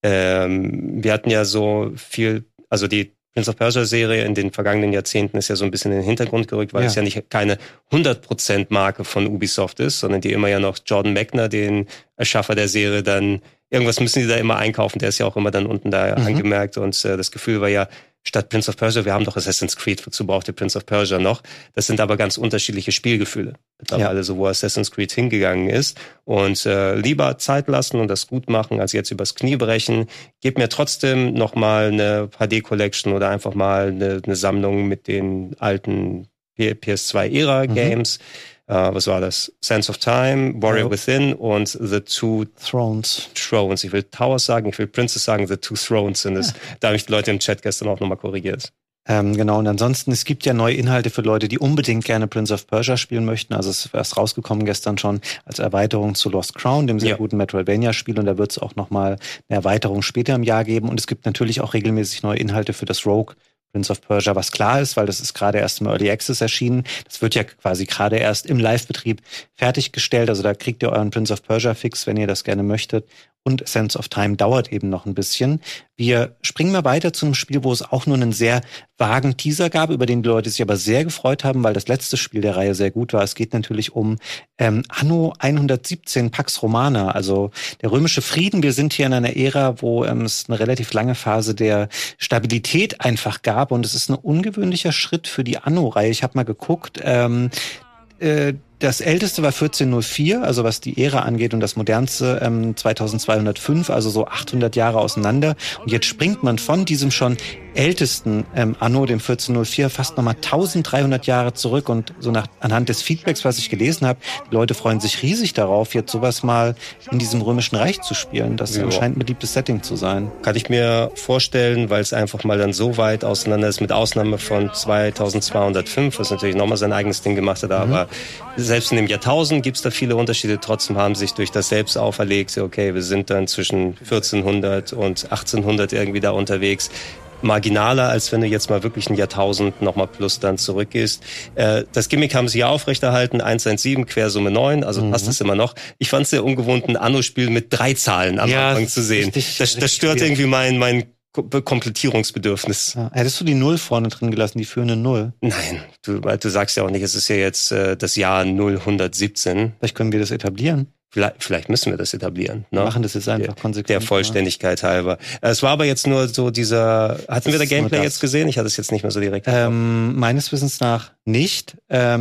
Wir hatten ja so viel, also die Prince of Persia-Serie in den vergangenen Jahrzehnten ist ja so ein bisschen in den Hintergrund gerückt, weil es ja nicht keine 100% Marke von Ubisoft ist, sondern die immer ja noch Jordan Mechner, den Erschaffer der Serie, dann irgendwas müssen die da immer einkaufen. Der ist ja auch immer dann unten da angemerkt und das Gefühl war ja, statt Prince of Persia, wir haben doch Assassin's Creed, wozu braucht ihr Prince of Persia noch? Das sind aber ganz unterschiedliche Spielgefühle. Mittlerweile so, wo Assassin's Creed hingegangen ist. Und lieber Zeit lassen und das gut machen, als jetzt übers Knie brechen. Gebt mir trotzdem nochmal eine HD-Collection oder einfach mal eine Sammlung mit den alten PS2-Ära-Games. was war das? Sands of Time, Warrior Within und The Two Thrones. Ich will Towers sagen, ich will Princess sagen, The Two Thrones sind es. Da habe ich die Leute im Chat gestern auch nochmal korrigiert. Genau, und ansonsten, es gibt ja neue Inhalte für Leute, die unbedingt gerne Prince of Persia spielen möchten. Also es ist erst rausgekommen gestern schon als Erweiterung zu Lost Crown, dem sehr guten Metroidvania-Spiel. Und da wird es auch nochmal eine Erweiterung später im Jahr geben. Und es gibt natürlich auch regelmäßig neue Inhalte für das Rogue Prince of Persia, was klar ist, weil das ist gerade erst im Early Access erschienen. Das wird ja quasi gerade erst im Live-Betrieb fertiggestellt. Also da kriegt ihr euren Prince of Persia Fix, wenn ihr das gerne möchtet. Und Sands of Time dauert eben noch ein bisschen. Wir springen mal weiter zu einem Spiel, wo es auch nur einen sehr vagen Teaser gab, über den die Leute sich aber sehr gefreut haben, weil das letzte Spiel der Reihe sehr gut war. Es geht natürlich um Anno 117 Pax Romana, also der römische Frieden. Wir sind hier in einer Ära, wo es eine relativ lange Phase der Stabilität einfach gab. Und es ist ein ungewöhnlicher Schritt für die Anno-Reihe. Ich habe mal geguckt, das älteste war 1404, also was die Ära angeht, und das modernste 2205, also so 800 Jahre auseinander. Und jetzt springt man von diesem schon ältesten Anno, dem 1404, fast nochmal 1300 Jahre zurück. Und so anhand des Feedbacks, was ich gelesen habe, die Leute freuen sich riesig darauf, jetzt sowas mal in diesem Römischen Reich zu spielen. Das scheint ein beliebtes Setting zu sein. Kann ich mir vorstellen, weil es einfach mal dann so weit auseinander ist, mit Ausnahme von 2205, was natürlich nochmal sein eigenes Ding gemacht hat, aber selbst in dem Jahrtausend gibt es da viele Unterschiede. Trotzdem haben sich durch das selbst auferlegt, okay, wir sind dann zwischen 1400 und 1800 irgendwie da unterwegs. Marginaler, als wenn du jetzt mal wirklich ein Jahrtausend nochmal plus dann zurückgehst. Das Gimmick haben sie ja aufrechterhalten, 117, Quersumme 9, also passt es immer noch. Ich fand es sehr ungewohnt, ein Anno-Spiel mit 3 Zahlen am Anfang zu sehen. Das stört irgendwie mein Komplettierungsbedürfnis. Ja. Hättest du die 0 vorne drin gelassen, die führende 0? Nein, du sagst ja auch nicht, es ist ja jetzt das Jahr 0117. Vielleicht können wir das etablieren. Vielleicht müssen wir das etablieren. Ne? Wir machen das jetzt einfach konsequent. Der Vollständigkeit halber. Es war aber jetzt nur so hatten wir da Gameplay jetzt gesehen? Ich hatte es jetzt nicht mehr so direkt. Meines Wissens nach nicht.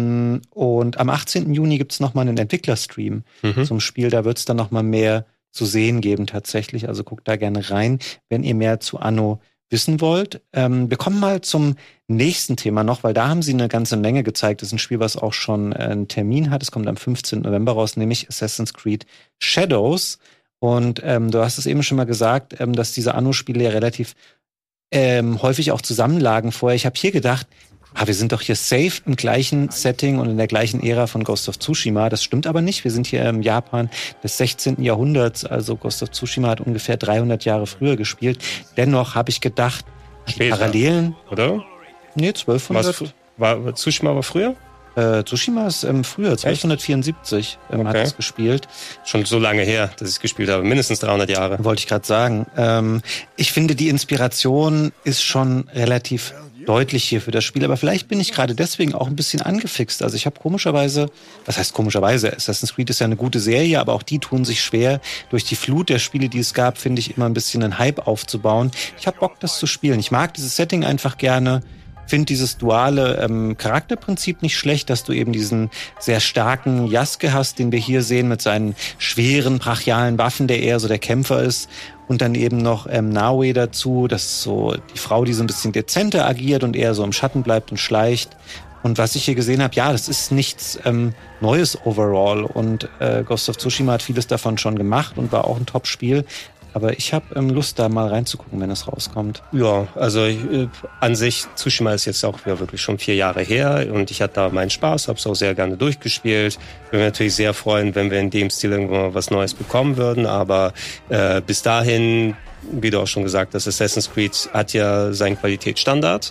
Und am 18. Juni gibt es nochmal einen Entwicklerstream zum Spiel. Da wird es dann nochmal mehr zu sehen geben tatsächlich. Also guckt da gerne rein, wenn ihr mehr zu Anno wissen wollt. Wir kommen mal zum nächsten Thema noch, weil da haben sie eine ganze Menge gezeigt. Das ist ein Spiel, was auch schon einen Termin hat. Es kommt am 15. November raus, nämlich Assassin's Creed Shadows. Und du hast es eben schon mal gesagt, dass diese Anno-Spiele ja relativ häufig auch zusammenlagen vorher. Ich habe hier gedacht, wir sind doch hier safe im gleichen Setting und in der gleichen Ära von Ghost of Tsushima. Das stimmt aber nicht. Wir sind hier im Japan des 16. Jahrhunderts. Also Ghost of Tsushima hat ungefähr 300 Jahre früher gespielt. Dennoch habe ich gedacht, später, Parallelen... Oder? Nee, 1200. Tsushima war früher? Tsushima ist früher, 1274 hat es gespielt. Schon so lange her, dass ich es gespielt habe. Mindestens 300 Jahre. Wollte ich gerade sagen. Ich finde, die Inspiration ist schon relativ deutlich hier für das Spiel, aber vielleicht bin ich gerade deswegen auch ein bisschen angefixt. Also ich habe komischerweise, was heißt komischerweise, Assassin's Creed ist ja eine gute Serie, aber auch die tun sich schwer, durch die Flut der Spiele, die es gab, finde ich, immer ein bisschen einen Hype aufzubauen. Ich habe Bock, das zu spielen. Ich mag dieses Setting einfach gerne. Finde dieses duale Charakterprinzip nicht schlecht, dass du eben diesen sehr starken Yasuke hast, den wir hier sehen mit seinen schweren, brachialen Waffen, der eher so der Kämpfer ist. Und dann eben noch Naoe dazu, das ist so die Frau, die so ein bisschen dezenter agiert und eher so im Schatten bleibt und schleicht. Und was ich hier gesehen habe, ja, das ist nichts Neues overall. Und Ghost of Tsushima hat vieles davon schon gemacht und war auch ein Top-Spiel. Aber ich habe Lust, da mal reinzugucken, wenn es rauskommt. Ja, also an sich, Tsushima ist jetzt auch wirklich schon 4 Jahre her und ich hatte da meinen Spaß, habe es auch sehr gerne durchgespielt. Würde mich natürlich sehr freuen, wenn wir in dem Stil irgendwann mal was Neues bekommen würden, aber bis dahin, wie du auch schon gesagt hast, Assassin's Creed hat ja seinen Qualitätsstandard.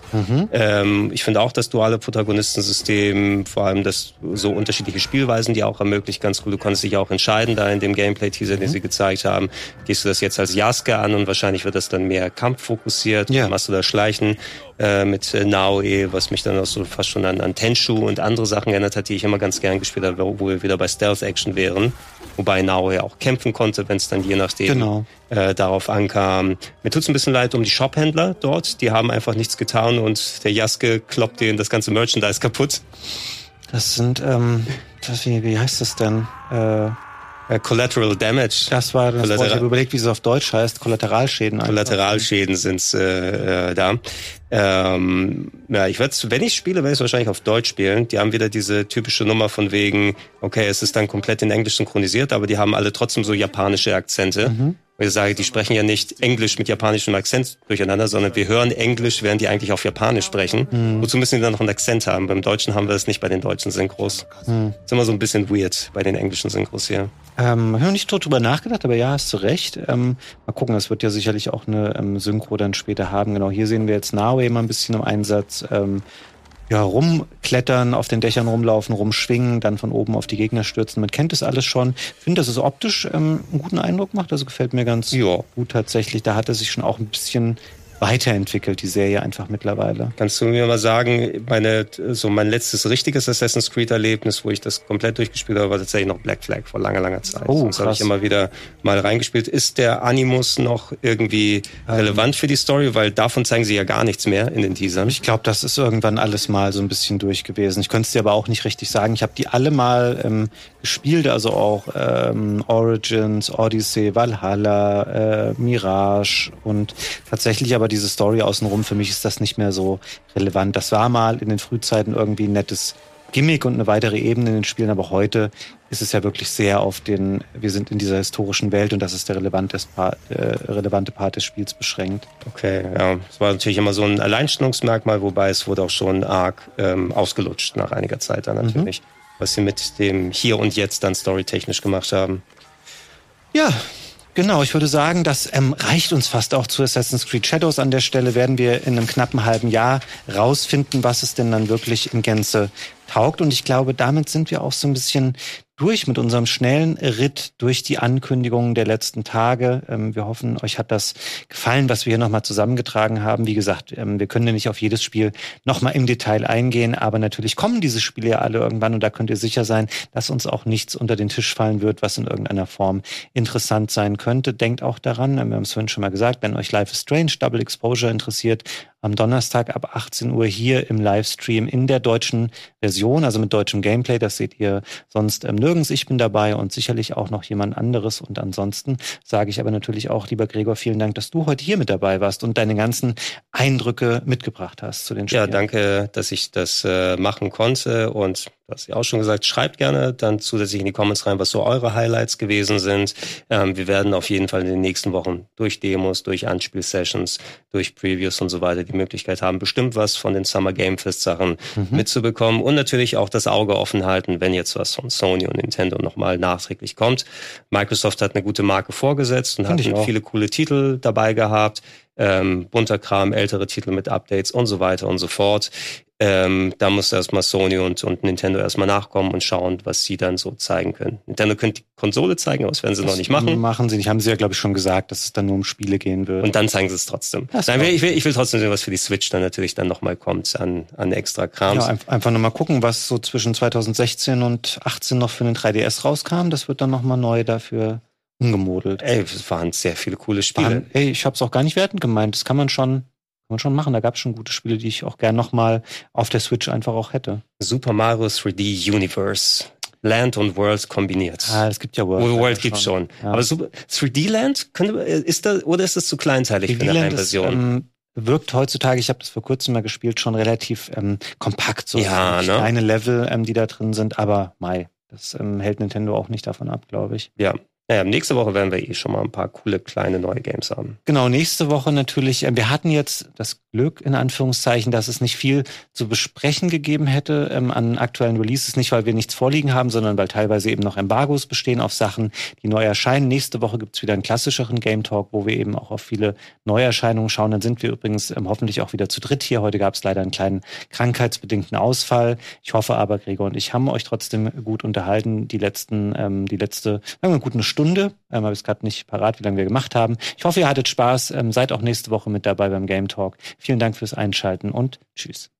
Ich finde auch das duale Protagonistensystem, vor allem das so unterschiedliche Spielweisen, die auch ermöglicht, ganz cool. Du konntest dich auch entscheiden, da in dem Gameplay-Teaser, den sie gezeigt haben, gehst du das jetzt als Yasuke an und wahrscheinlich wird das dann mehr kampffokussiert. Ja. Machst du da Schleichen mit Naoe, was mich dann auch so fast schon an Tenchu und andere Sachen erinnert hat, die ich immer ganz gern gespielt habe, wo wir wieder bei Stealth-Action wären. Wobei Naoe auch kämpfen konnte, wenn es dann je nachdem darauf ankam. Mir tut's ein bisschen leid um die Shophändler dort. Die haben einfach nichts getan und der Yasuke kloppt denen das ganze Merchandise kaputt. Das sind, wie heißt das denn? Collateral Damage. Das war das Wort. Ich habe überlegt, wie es auf Deutsch heißt. Kollateralschäden. Kollateralschäden sind da. Ich wenn ich spiele, werde ich es wahrscheinlich auf Deutsch spielen. Die haben wieder diese typische Nummer von wegen, okay, es ist dann komplett in Englisch synchronisiert, aber die haben alle trotzdem so japanische Akzente. Und ich sage, die sprechen ja nicht Englisch mit japanischem Akzent durcheinander, sondern wir hören Englisch, während die eigentlich auf Japanisch sprechen. Wozu müssen die dann noch einen Akzent haben? Beim Deutschen haben wir es nicht bei den deutschen Synchros. Ist immer so ein bisschen weird bei den englischen Synchros hier. Habe noch nicht drüber nachgedacht, aber ja, hast du recht. Mal gucken, das wird ja sicherlich auch eine Synchro dann später haben. Genau, hier sehen wir jetzt Naoe mal ein bisschen im Einsatz. Rumklettern, auf den Dächern rumlaufen, rumschwingen, dann von oben auf die Gegner stürzen. Man kennt das alles schon. Ich finde, dass es optisch einen guten Eindruck macht. Also gefällt mir ganz gut tatsächlich. Da hat er sich schon auch ein bisschen weiterentwickelt, die Serie einfach mittlerweile. Kannst du mir mal sagen, mein letztes richtiges Assassin's Creed-Erlebnis, wo ich das komplett durchgespielt habe, war tatsächlich noch Black Flag vor langer, langer Zeit. Sonst habe ich immer wieder mal reingespielt. Ist der Animus noch irgendwie relevant für die Story? Weil davon zeigen sie ja gar nichts mehr in den Teasern. Ich glaube, das ist irgendwann alles mal so ein bisschen durch gewesen. Ich könnte es dir aber auch nicht richtig sagen. Ich habe die alle mal gespielt, also auch Origins, Odyssey, Valhalla, Mirage und tatsächlich aber diese Story außenrum, für mich ist das nicht mehr so relevant. Das war mal in den Frühzeiten irgendwie ein nettes Gimmick und eine weitere Ebene in den Spielen, aber heute ist es ja wirklich sehr auf wir sind in dieser historischen Welt und das ist der relevante Part des Spiels beschränkt. Okay, ja. Es war natürlich immer so ein Alleinstellungsmerkmal, wobei es wurde auch schon arg ausgelutscht nach einiger Zeit dann natürlich, was sie mit dem Hier und Jetzt dann storytechnisch gemacht haben. Ja, genau, ich würde sagen, das reicht uns fast auch zu Assassin's Creed Shadows. An der Stelle werden wir in einem knappen halben Jahr rausfinden, was es denn dann wirklich in Gänze taugt. Und ich glaube, damit sind wir auch so ein bisschen durch mit unserem schnellen Ritt durch die Ankündigungen der letzten Tage. Wir hoffen, euch hat das gefallen, was wir hier nochmal zusammengetragen haben. Wie gesagt, wir können ja nicht auf jedes Spiel nochmal im Detail eingehen, aber natürlich kommen diese Spiele ja alle irgendwann und da könnt ihr sicher sein, dass uns auch nichts unter den Tisch fallen wird, was in irgendeiner Form interessant sein könnte. Denkt auch daran, wir haben es vorhin schon mal gesagt, wenn euch Life is Strange Double Exposure interessiert, am Donnerstag ab 18 Uhr hier im Livestream in der deutschen Version, also mit deutschem Gameplay. Das seht ihr sonst nirgends. Ich bin dabei und sicherlich auch noch jemand anderes. Und ansonsten sage ich aber natürlich auch, lieber Gregor, vielen Dank, dass du heute hier mit dabei warst und deine ganzen Eindrücke mitgebracht hast zu den Spielen. Ja, danke, dass ich das machen konnte. Und du hast ja auch schon gesagt, schreibt gerne dann zusätzlich in die Comments rein, was so eure Highlights gewesen sind. Wir werden auf jeden Fall in den nächsten Wochen durch Demos, durch Anspielsessions, durch Previews und so weiter die Möglichkeit haben, bestimmt was von den Summer Game Fest Sachen mitzubekommen und natürlich auch das Auge offen halten, wenn jetzt was von Sony und Nintendo nochmal nachträglich kommt. Microsoft hat eine gute Marke vorgesetzt und hat viele coole Titel dabei gehabt. Bunter Kram, ältere Titel mit Updates und so weiter und so fort. Da muss erstmal Sony und Nintendo erstmal nachkommen und schauen, was sie dann so zeigen können. Nintendo könnte die Konsole zeigen, aber das werden sie noch nicht machen. Machen sie nicht. Haben sie ja, glaube ich, schon gesagt, dass es dann nur um Spiele gehen wird. Und dann zeigen sie es trotzdem. Nein, ich will trotzdem sehen, was für die Switch dann natürlich dann nochmal kommt an extra Krams. Ja, einfach nochmal gucken, was so zwischen 2016 und 2018 noch für den 3DS rauskam. Das wird dann nochmal neu dafür umgemodelt. Es waren sehr viele coole Spiele. Ich habe es auch gar nicht wertend gemeint. Das kann man schon machen. Da gab es schon gute Spiele, die ich auch gern nochmal auf der Switch einfach auch hätte. Super Mario 3D Universe. Land und World kombiniert. Es gibt ja World. World gibt's schon. Ja. Aber 3D Land, ist das zu kleinteilig für eine Heimversion? Wirkt heutzutage, ich habe das vor kurzem mal gespielt, schon relativ kompakt. So kleine Level, die da drin sind. Aber das hält Nintendo auch nicht davon ab, glaube ich. Ja. Naja, nächste Woche werden wir schon mal ein paar coole kleine neue Games haben. Genau, nächste Woche natürlich. Wir hatten jetzt das Glück, in Anführungszeichen, dass es nicht viel zu besprechen gegeben hätte an aktuellen Releases. Nicht, weil wir nichts vorliegen haben, sondern weil teilweise eben noch Embargos bestehen auf Sachen, die neu erscheinen. Nächste Woche gibt's wieder einen klassischeren Game Talk, wo wir eben auch auf viele Neuerscheinungen schauen. Dann sind wir übrigens hoffentlich auch wieder zu dritt hier. Heute gab's leider einen kleinen krankheitsbedingten Ausfall. Ich hoffe aber, Gregor und ich haben euch trotzdem gut unterhalten. Die letzte, sagen wir, gut eine Stunde. Habe ich es gerade nicht parat, wie lange wir gemacht haben. Ich hoffe, ihr hattet Spaß. Seid auch nächste Woche mit dabei beim Game Talk. Vielen Dank fürs Einschalten und tschüss.